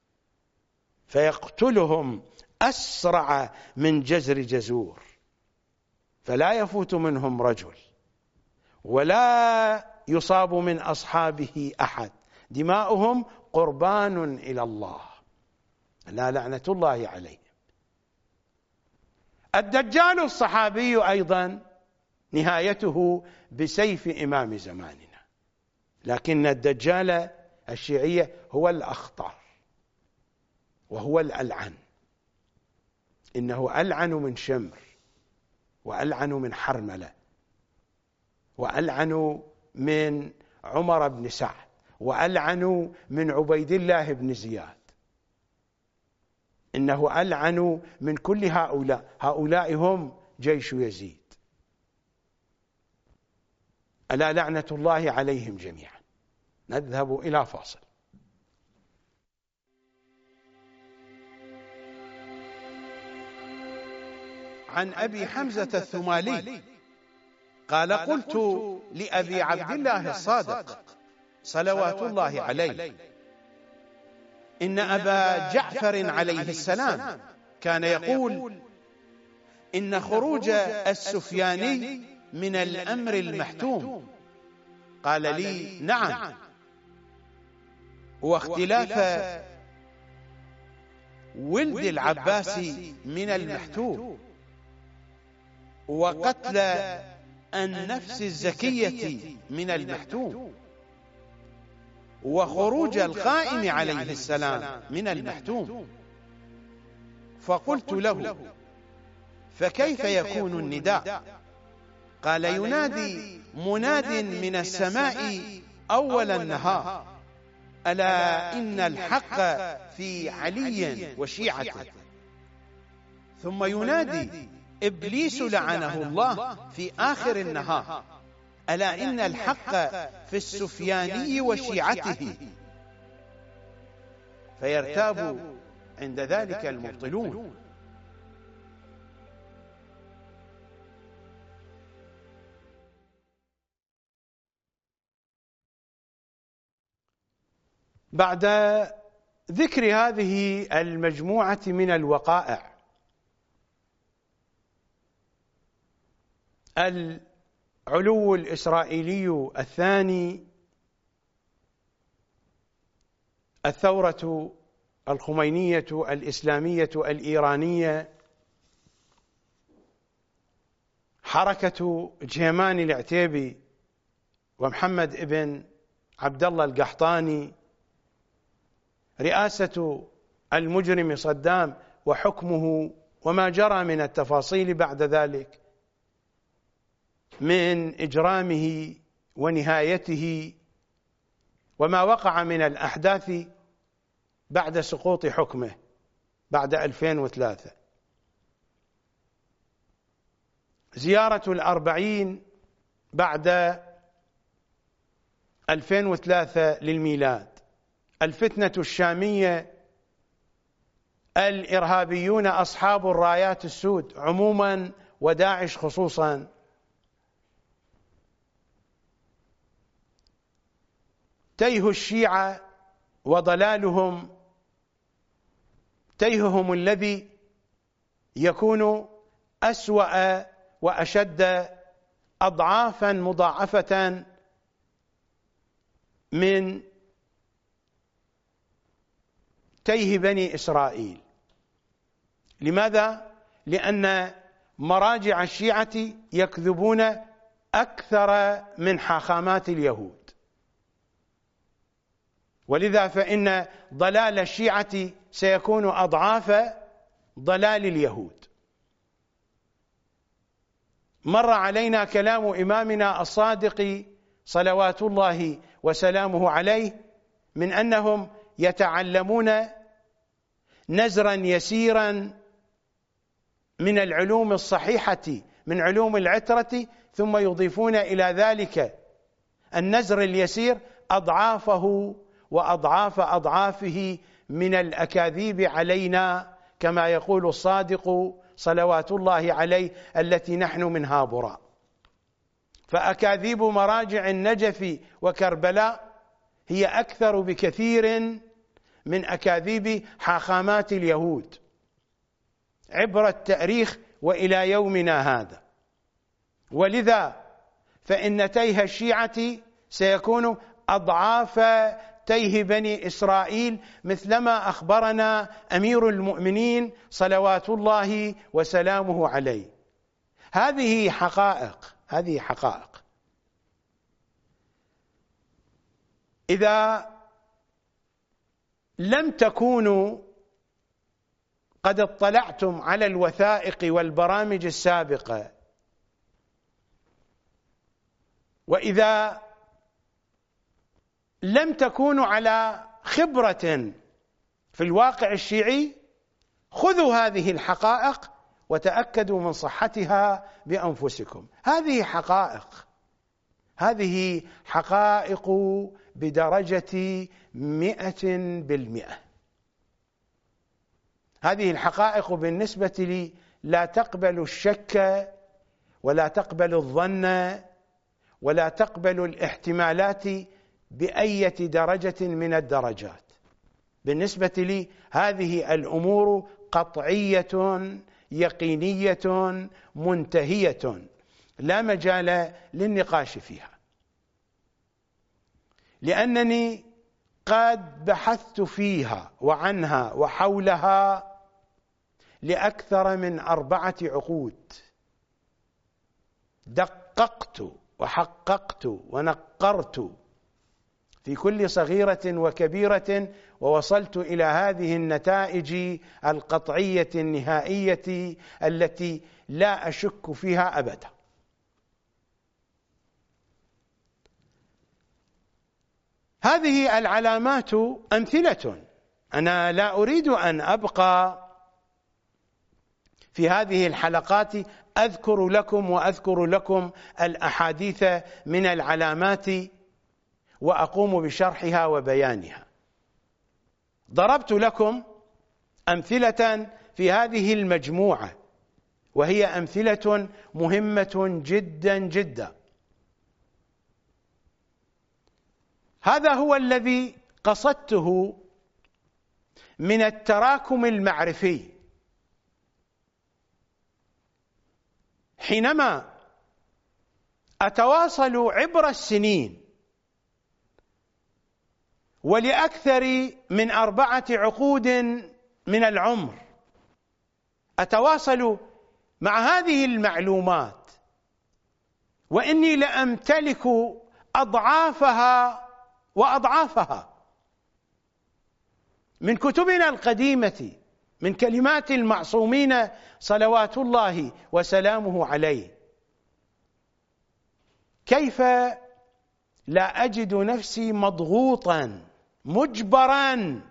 فيقتلهم أسرع من جزر جزور، فلا يفوت منهم رجل ولا يصاب من أصحابه أحد، دماؤهم قربان إلى الله، لا لعنة الله عليهم. الدجال الصحابي أيضا نهايته بسيف إمام زماننا، لكن الدجال الشيعي هو الأخطر وهو الألعن. إنه ألعن من شمر، وألعن من حرملة، وألعن من عمر بن سعد، وألعن من عبيد الله بن زياد. إنه ألعن من كل هؤلاء. هؤلاء هم جيش يزيد، ألا لعنة الله عليهم جميعا. نذهب إلى فاصل. عن أبي حمزة الثمالي قال: قلت لأبي عبد الله الصادق صلوات الله عليه: إن أبا جعفر عليه السلام كان يقول: إن خروج السفياني من الأمر المحتوم. قال لي: نعم، واختلاف ولد العباس من المحتوم، وقتل النفس الزكية من المحتوم، وخروج القائم عليه السلام من المحتوم. فقلت له: فكيف يكون النداء؟ قال: ينادي مناد من السماء أول النهار: ألا إن الحق في علي وشيعته. ثم ينادي إبليس لعنه الله في آخر النهار: ألا إن الحق في السفياني وشيعته. فيرتاب عند ذلك المبطلون. بعد ذكر هذه المجموعة من الوقائع العلو الإسرائيلي الثاني، الثورة الخمينية الإسلامية الإيرانية، حركة جيمان العتيبي ومحمد ابن عبد الله القحطاني، رئاسة المجرم صدام وحكمه وما جرى من التفاصيل بعد ذلك من إجرامه ونهايته، وما وقع من الأحداث بعد سقوط حكمه بعد 2003، زيارة الأربعين بعد 2003 للميلاد، الفتنة الشامية الإرهابيون أصحاب الرايات السود عموما وداعش خصوصا تيه الشيعة وضلالهم تيههم الذي يكون أسوأ وأشد أضعافا مضاعفة من تيه بني إسرائيل. لماذا؟ لأن مراجع الشيعة يكذبون أكثر من حاخامات اليهود، ولذا فإن ضلال الشيعة سيكون أضعاف ضلال اليهود. مر علينا كلام إمامنا الصادق صلوات الله وسلامه عليه من أنهم يتعلمون نزرا يسيرا من العلوم الصحيحة من علوم العترة، ثم يضيفون إلى ذلك النزر اليسير أضعافه وأضعاف أضعافه من الأكاذيب علينا، كما يقول الصادق صلوات الله عليه التي نحن منها براء. فأكاذيب مراجع النجف وكربلاء هي أكثر بكثير من أكاذيب حاخامات اليهود عبر التاريخ وإلى يومنا هذا. ولذا فإن تيه الشيعة سيكون أضعاف تيه بني إسرائيل، مثلما أخبرنا أمير المؤمنين صلوات الله وسلامه عليه. هذه حقائق، هذه حقائق. إذا لم تكونوا قد اطلعتم على الوثائق والبرامج السابقة، وإذا لم تكونوا على خبرة في الواقع الشيعي، خذوا هذه الحقائق وتأكدوا من صحتها بأنفسكم. هذه حقائق، هذه حقائق بدرجة 100%. هذه الحقائق بالنسبة لي لا تقبل الشك ولا تقبل الظن ولا تقبل الاحتمالات بأية درجة من الدرجات. بالنسبة لي هذه الأمور قطعية يقينية منتهية لا مجال للنقاش فيها، لأنني قد بحثت فيها وعنها وحولها لأكثر من 4 عقود، دققت وحققت ونقرت في كل صغيرة وكبيرة، ووصلت إلى هذه النتائج القطعية النهائية التي لا أشك فيها أبدا. هذه العلامات أمثلة. أنا لا أريد أن أبقى في هذه الحلقات أذكر لكم الأحاديث من العلامات وأقوم بشرحها وبيانها. ضربت لكم أمثلة في هذه المجموعة، وهي أمثلة مهمة جدا جدا. هذا هو الذي قصدته من التراكم المعرفي. حينما أتواصل عبر السنين ولأكثر من 4 عقود من العمر، أتواصل مع هذه المعلومات وإني لأمتلك أضعافها وأضعافها من كتبنا القديمة، من كلمات المعصومين صلوات الله وسلامه عليه، كيف لا أجد نفسي مضغوطا مجبرا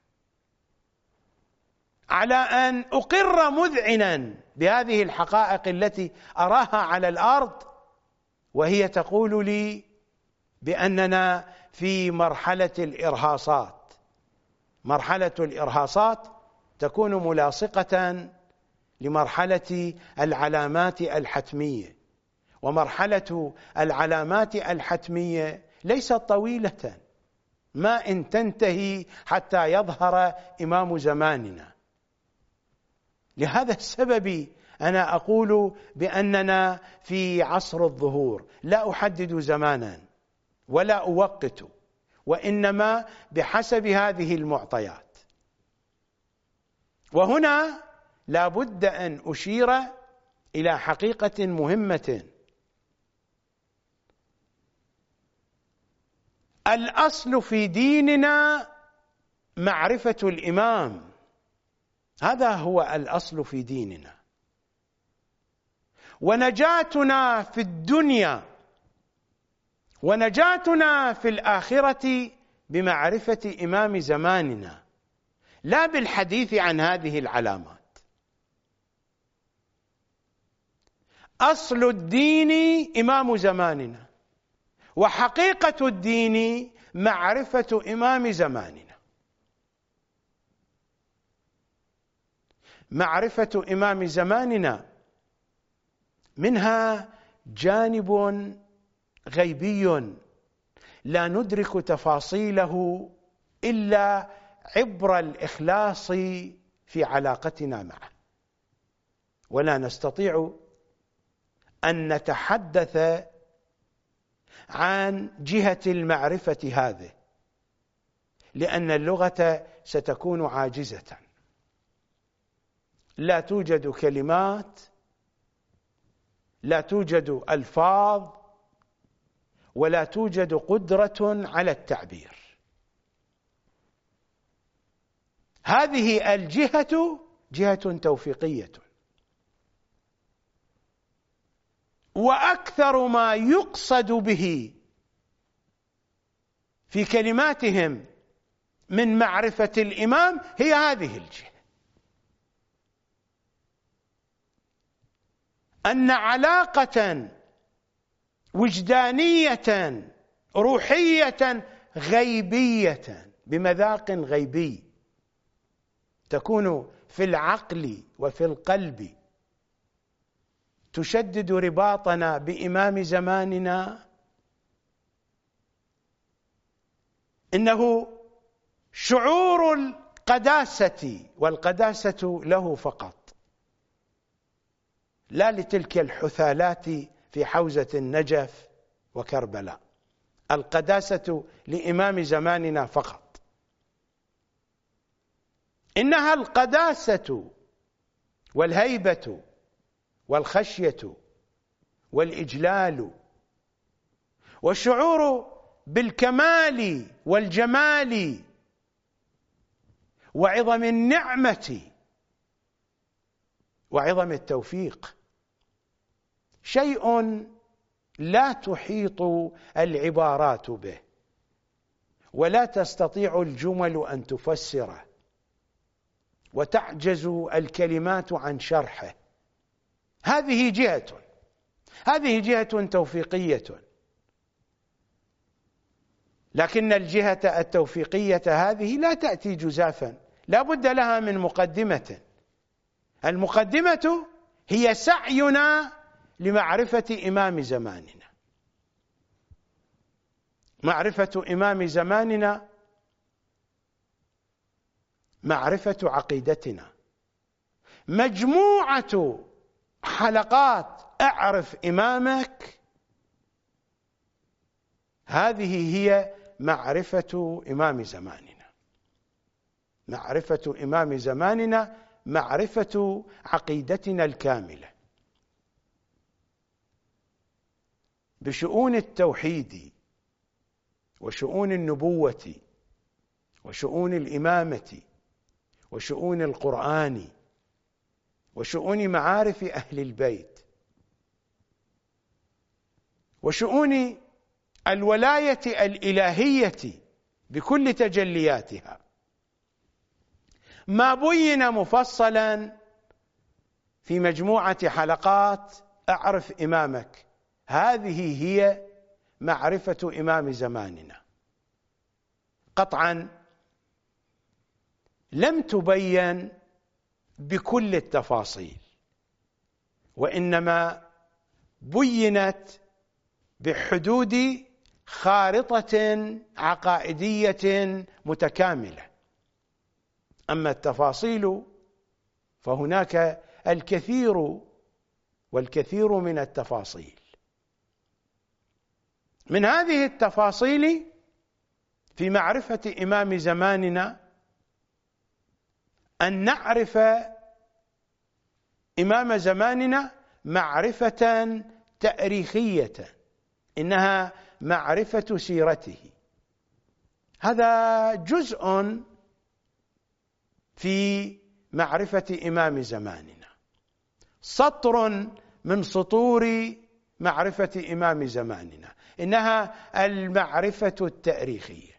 على أن أقر مذعنا بهذه الحقائق التي أراها على الأرض، وهي تقول لي بأننا في مرحلة الإرهاصات. مرحلة الإرهاصات تكون ملاصقة لمرحلة العلامات الحتمية، ومرحلة العلامات الحتمية ليست طويلة، ما إن تنتهي حتى يظهر إمام زماننا. لهذا السبب أنا أقول بأننا في عصر الظهور، لا أحدد زمانا ولا أوقت، وإنما بحسب هذه المعطيات. وهنا لا بد أن أشير إلى حقيقة مهمة. الأصل في ديننا معرفة الإمام، هذا هو الأصل في ديننا، ونجاتنا في الدنيا ونجاتنا في الآخرة بمعرفة إمام زماننا، لا بالحديث عن هذه العلامات. أصل الدين إمام زماننا، وحقيقة الدين معرفة إمام زماننا. معرفة إمام زماننا منها جانب غيبي لا ندرك تفاصيله إلا عبر الإخلاص في علاقتنا معه، ولا نستطيع أن نتحدث عن جهة المعرفة هذه، لأن اللغة ستكون عاجزة، لا توجد كلمات، لا توجد ألفاظ، ولا توجد قدرة على التعبير. هذه الجهة جهة توفيقية، وأكثر ما يقصد به في كلماتهم من معرفة الإمام هي هذه الجهة، أن علاقة وجدانية روحية غيبية بمذاق غيبي تكون في العقل وفي القلب تشدد رباطنا بإمام زماننا، إنه شعور القداسة، والقداسة له فقط، لا لتلك الحثالات في حوزة النجف وكربلاء. القداسة لإمام زماننا فقط، إنها القداسة والهيبة والخشية والإجلال والشعور بالكمال والجمال وعظم النعمة وعظم التوفيق، شيء لا تحيط العبارات به، ولا تستطيع الجمل أن تفسره، وتعجز الكلمات عن شرحه. هذه جهة توفيقية، لكن الجهة التوفيقية هذه لا تأتي جزافا، لا بد لها من مقدمة. المقدمة هي سعينا لمعرفة إمام زماننا. معرفة إمام زماننا معرفة عقيدتنا، مجموعة حلقات اعرف إمامك، هذه هي معرفة إمام زماننا. معرفة إمام زماننا معرفة عقيدتنا الكاملة بشؤون التوحيد وشؤون النبوة وشؤون الإمامة وشؤون القرآن وشؤون معارف أهل البيت وشؤون الولاية الإلهية بكل تجلياتها، ما بين مفصلا في مجموعة حلقات أعرف إمامك. هذه هي معرفة إمام زماننا. قطعا لم تبين بكل التفاصيل، وإنما بينت بحدود خارطة عقائدية متكاملة. أما التفاصيل فهناك الكثير والكثير من التفاصيل. من هذه التفاصيل في معرفة إمام زماننا أن نعرف إمام زماننا معرفة تاريخية، إنها معرفة سيرته. هذا جزء في معرفة إمام زماننا، سطر من سطور معرفة إمام زماننا، إنها المعرفة التاريخية.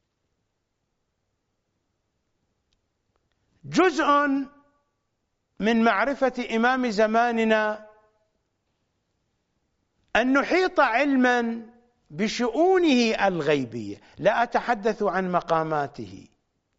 جزء من معرفة إمام زماننا أن نحيط علما بشؤونه الغيبية. لا أتحدث عن مقاماته،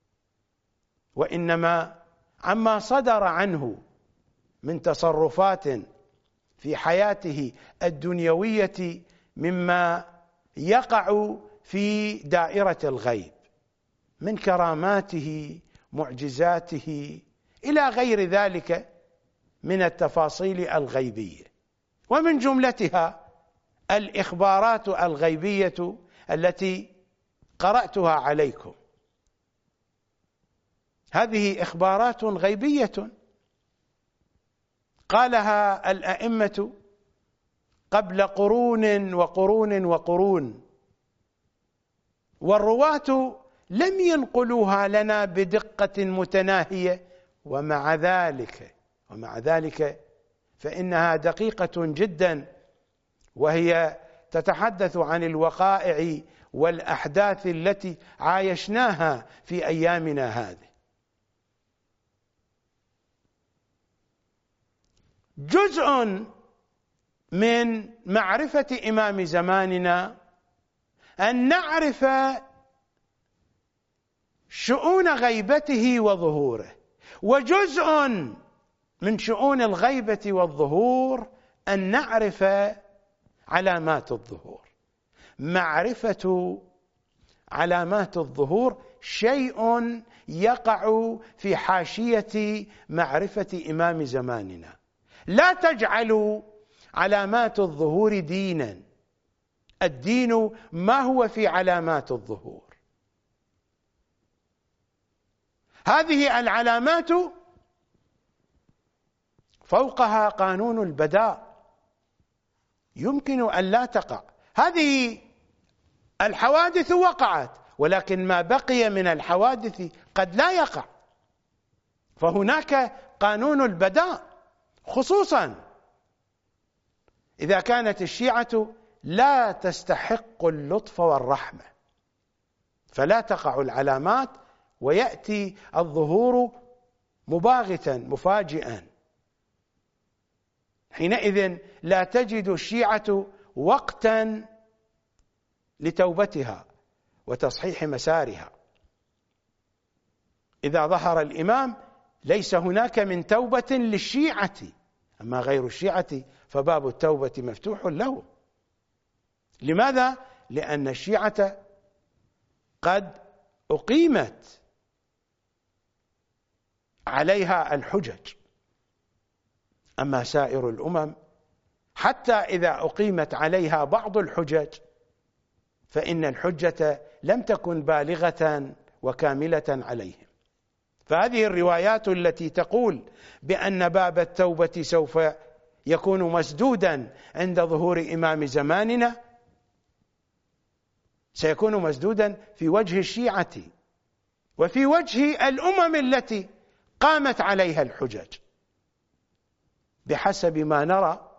وإنما عما صدر عنه من تصرفات في حياته الدنيوية مما يقع في دائرة الغيب من كراماته، معجزاته، إلى غير ذلك من التفاصيل الغيبية، ومن جملتها الإخبارات الغيبية التي قرأتها عليكم. هذه إخبارات غيبية قالها الأئمة قبل قرون وقرون وقرون، والرواة لم ينقلوها لنا بدقة متناهية، ومع ذلك فإنها دقيقة جدا، وهي تتحدث عن الوقائع والأحداث التي عايشناها في أيامنا هذه. جزء من معرفة إمام زماننا أن نعرف شؤون غيبته وظهوره، وجزء من شؤون الغيبة والظهور أن نعرف علامات الظهور. معرفة علامات الظهور شيء يقع في حاشية معرفة إمام زماننا. لا تجعلوا علامات الظهور دينا. الدين ما هو في علامات الظهور. هذه العلامات فوقها قانون البداء، يمكن أن لا تقع. هذه الحوادث وقعت، ولكن ما بقي من الحوادث قد لا يقع، فهناك قانون البداء، خصوصا إذا كانت الشيعة لا تستحق اللطف والرحمة، فلا تقع العلامات ويأتي الظهور مباغتا مفاجئا. حينئذ لا تجد الشيعة وقتا لتوبتها وتصحيح مسارها. إذا ظهر الإمام ليس هناك من توبة للشيعة، أما غير الشيعة فباب التوبة مفتوح له. لماذا؟ لأن الشيعة قد أقيمت عليها الحجج، أما سائر الأمم حتى إذا أقيمت عليها بعض الحجج فإن الحجة لم تكن بالغة وكاملة عليهم. فهذه الروايات التي تقول بأن باب التوبة سوف يكون مسدودا عند ظهور إمام زماننا سيكون مسدودا في وجه الشيعة وفي وجه الأمم التي قامت عليها الحجج. بحسب ما نرى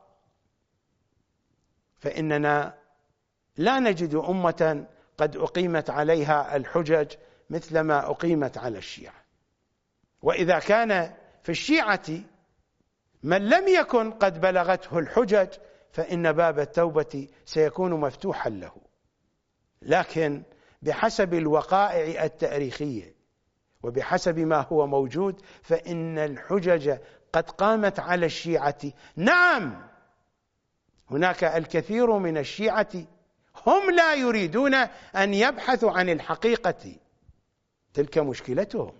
فإننا لا نجد أمة قد أقيمت عليها الحجج مثلما أقيمت على الشيعة. وإذا كان في الشيعة من لم يكن قد بلغته الحجج فإن باب التوبة سيكون مفتوحا له، لكن بحسب الوقائع التاريخية وبحسب ما هو موجود فإن الحجج قد قامت على الشيعة. نعم، هناك الكثير من الشيعة هم لا يريدون أن يبحثوا عن الحقيقة، تلك مشكلتهم،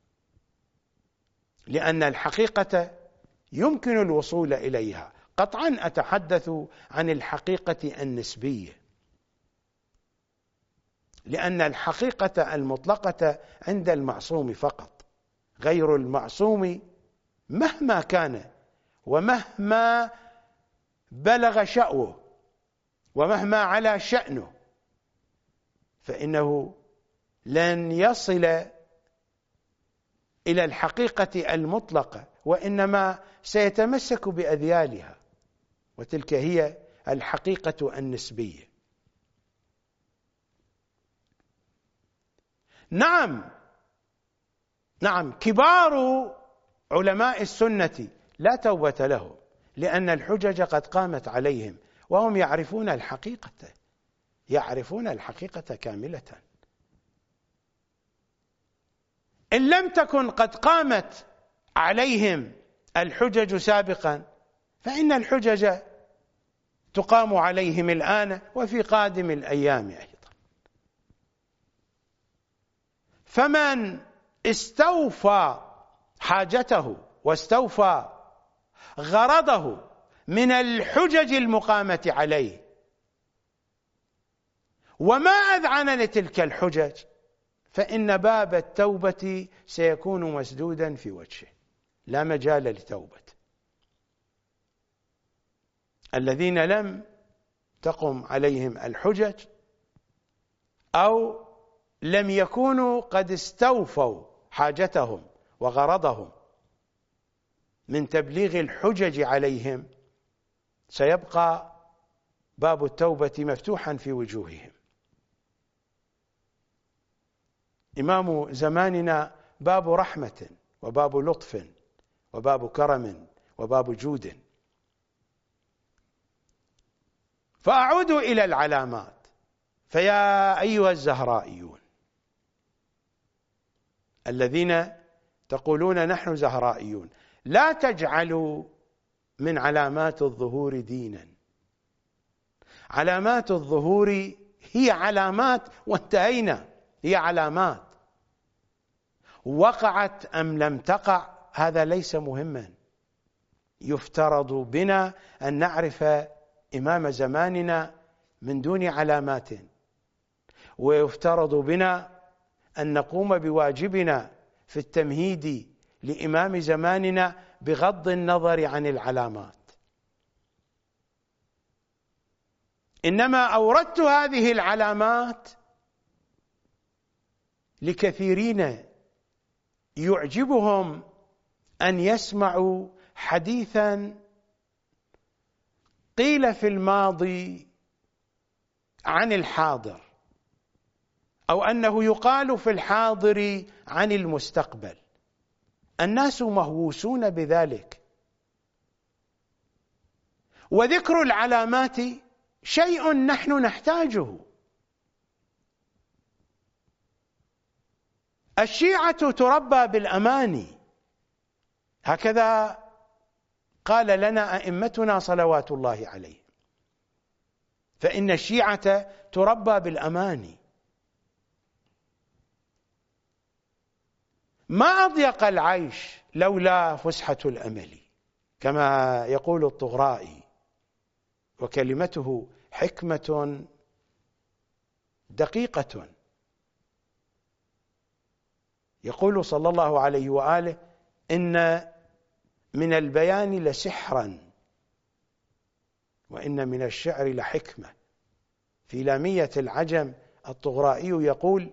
لأن الحقيقة يمكن الوصول إليها. قطعا أتحدث عن الحقيقة النسبية، لأن الحقيقة المطلقة عند المعصوم فقط، غير المعصوم مهما كان ومهما بلغ شأوه ومهما علا شأنه فإنه لن يصل إلى الحقيقة المطلقة، وإنما سيتمسك بأذيالها، وتلك هي الحقيقة النسبية. نعم، كبار علماء السنة لا توبة لهم، لأن الحجج قد قامت عليهم وهم يعرفون الحقيقة كاملة. إن لم تكن قد قامت عليهم الحجج سابقا فإن الحجج تقام عليهم الآن وفي قادم الأيام أيضا. فمن استوفى حاجته واستوفى غرضه من الحجج المقامة عليه وما أذعن لتلك الحجج فإن باب التوبة سيكون مسدودا في وجهه، لا مجال لتوبة. الذين لم تقم عليهم الحجج أو لم يكونوا قد استوفوا حاجتهم وغرضهم من تبليغ الحجج عليهم سيبقى باب التوبة مفتوحا في وجوههم. إمام زماننا باب رحمة وباب لطف وباب كرم وباب جود. فأعود إلى العلامات. فيا أيها الزهرائيون الذين تقولون نحن زهرائيون، لا تجعلوا من علامات الظهور دينا. علامات الظهور هي علامات وانتهينا، هي علامات، وقعت أم لم تقع هذا ليس مهما. يفترض بنا أن نعرف إمام زماننا من دون علامات، ويفترض بنا أن نقوم بواجبنا في التمهيد لإمام زماننا بغض النظر عن العلامات. إنما أوردت هذه العلامات لكثيرين يعجبهم أن يسمعوا حديثا قيل في الماضي عن الحاضر، أو أنه يقال في الحاضر عن المستقبل. الناس مهووسون بذلك. وذكر العلامات شيء نحن نحتاجه. الشيعة تربى بالأماني، هكذا قال لنا أئمتنا صلوات الله عليهم، فإن الشيعة تربى بالأماني. ما أضيق العيش لولا فسحة الأمل، كما يقول الطغرائي، وكلمته حكمة دقيقة. يقول صلى الله عليه وآله: إن من البيان لسحرا وإن من الشعر لحكمة. في لامية العجم الطغرائي يقول: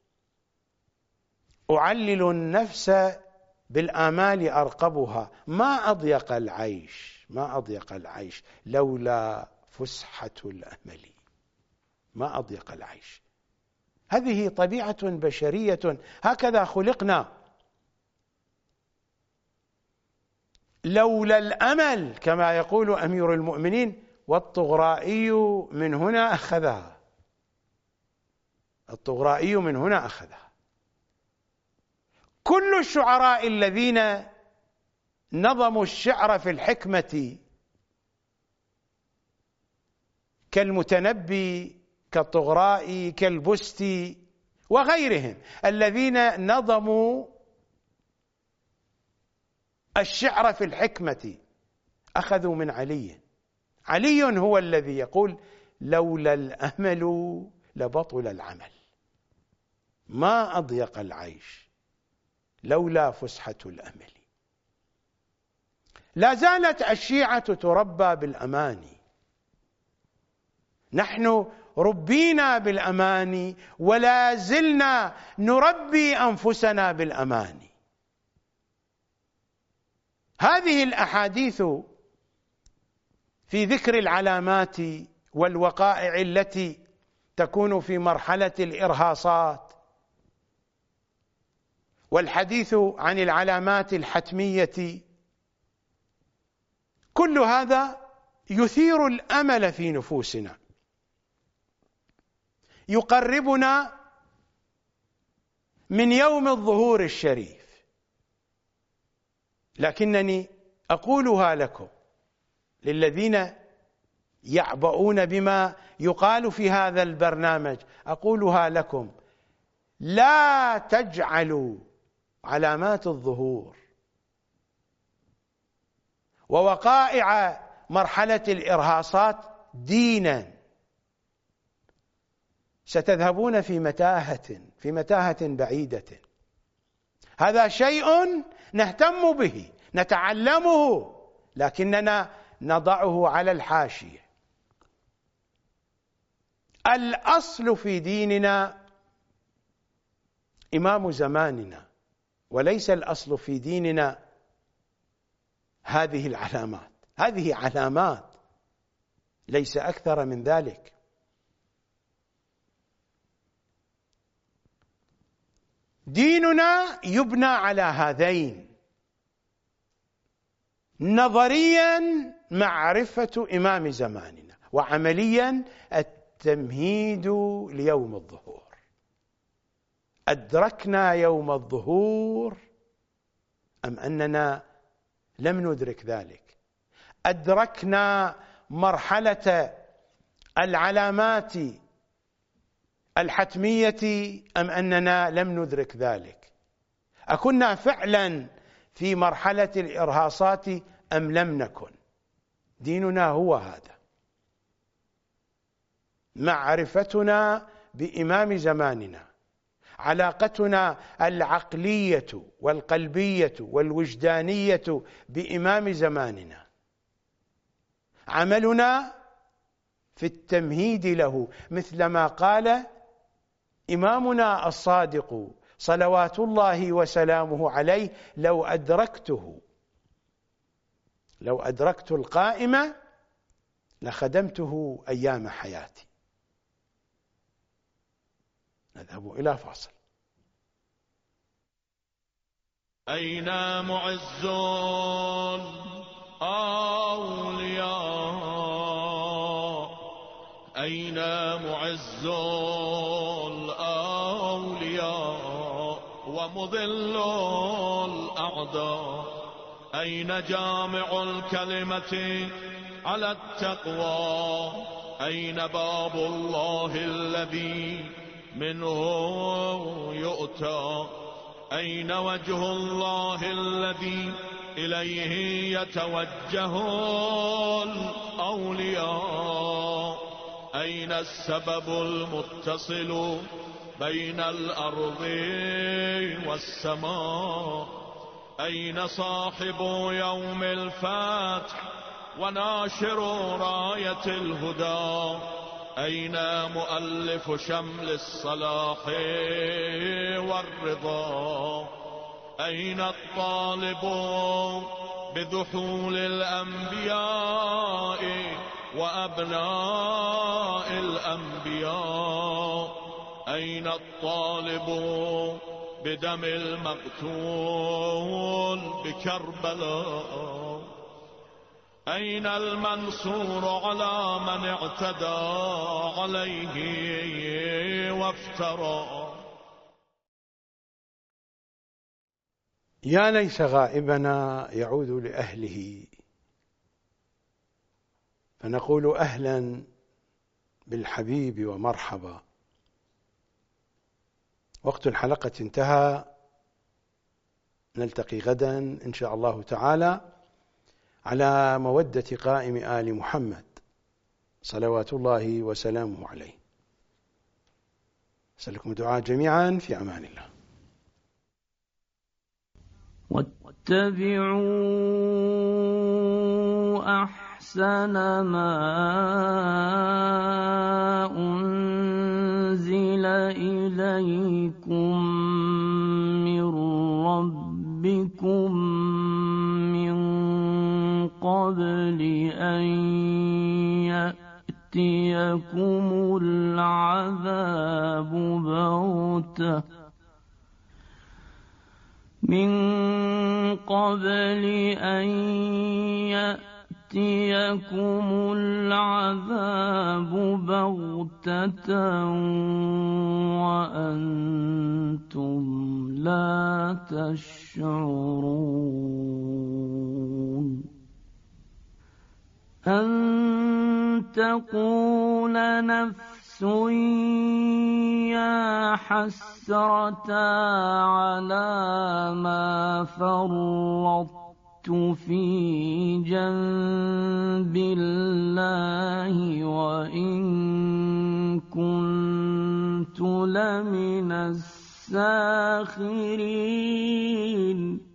أعلل النفس بالآمال أرقبها، ما أضيق العيش لولا فسحة الأمل. ما أضيق العيش. هذه طبيعة بشرية، هكذا خلقنا. لولا الأمل كما يقول أمير المؤمنين، والطغرائي من هنا أخذها. الطغرائي من هنا أخذها. كل الشعراء الذين نظموا الشعر في الحكمة كالمتنبي كالطغرائي كالبستي وغيرهم الذين نظموا الشعر في الحكمة أخذوا من علي. علي هو الذي يقول: لولا الأمل لبطل العمل، ما أضيق العيش لولا فسحة الأمل. لا زالت الشيعة تربى بالأماني، نحن ربينا بالأماني ولا زلنا نربي أنفسنا بالأماني. هذه الأحاديث في ذكر العلامات والوقائع التي تكون في مرحلة الإرهاصات، والحديث عن العلامات الحتمية، كل هذا يثير الأمل في نفوسنا، يقربنا من يوم الظهور الشريف. لكنني أقولها لكم للذين يعبؤون بما يقال في هذا البرنامج، أقولها لكم: لا تجعلوا علامات الظهور ووقائع مرحلة الإرهاصات دينا، ستذهبون في متاهة بعيدة. هذا شيء نهتم به نتعلمه، لكننا نضعه على الحاشية. الأصل في ديننا إمام زماننا، وليس الأصل في ديننا هذه العلامات. هذه علامات ليس أكثر من ذلك. ديننا يبنى على هذين: نظريا معرفة إمام زماننا، وعمليا التمهيد ليوم الظهور. أدركنا يوم الظهور أم أننا لم ندرك ذلك؟ أدركنا مرحلة العلامات الحتمية أم أننا لم ندرك ذلك؟ أكنا فعلا في مرحلة الإرهاصات أم لم نكن؟ ديننا هو هذا: معرفتنا بإمام زماننا، علاقتنا العقلية والقلبية والوجدانية بإمام زماننا، عملنا في التمهيد له، مثلما قال إمامنا الصادق صلوات الله وسلامه عليه: لو أدركت القائمة لخدمته أيام حياتي. نذهب إلى فاصل. أين معز الأولياء؟ أين معز الأولياء ومضل الأعداء؟ أين جامع الكلمة على التقوى؟ أين باب الله الذي منه يؤتى؟ أين وجه الله الذي إليه يتوجه الأولياء؟ أين السبب المتصل بين الأرض والسماء؟ أين صاحب يوم الفتح وناشر راية الهدى؟ أين مؤلف شمل الصلاح والرضا؟ أين الطالب بذحول الأنبياء وأبناء الأنبياء؟ أين الطالب بدم المقتول بكربلاء؟ أين المنصور على من اعتدى عليه وافترى؟ يا ليس غائبنا يعود لأهله، فنقول أهلا بالحبيب ومرحبا. وقت الحلقة انتهى، نلتقي غدا إن شاء الله تعالى على مودة قائم آل محمد صلوات الله وسلامه عليه. أسألكم الدعاء جميعا، في أمان الله. واتبعوا أحسن ما أنزل إليكم من ربكم من قبل أن يأتيكم العذاب بغتة من قبل أن يأتيكم العذاب بغتة وأنتم لا تشعرون، أن تقول نفس يا حسرة على ما فرطت في جنب الله وإن كنت لمن الساخرين.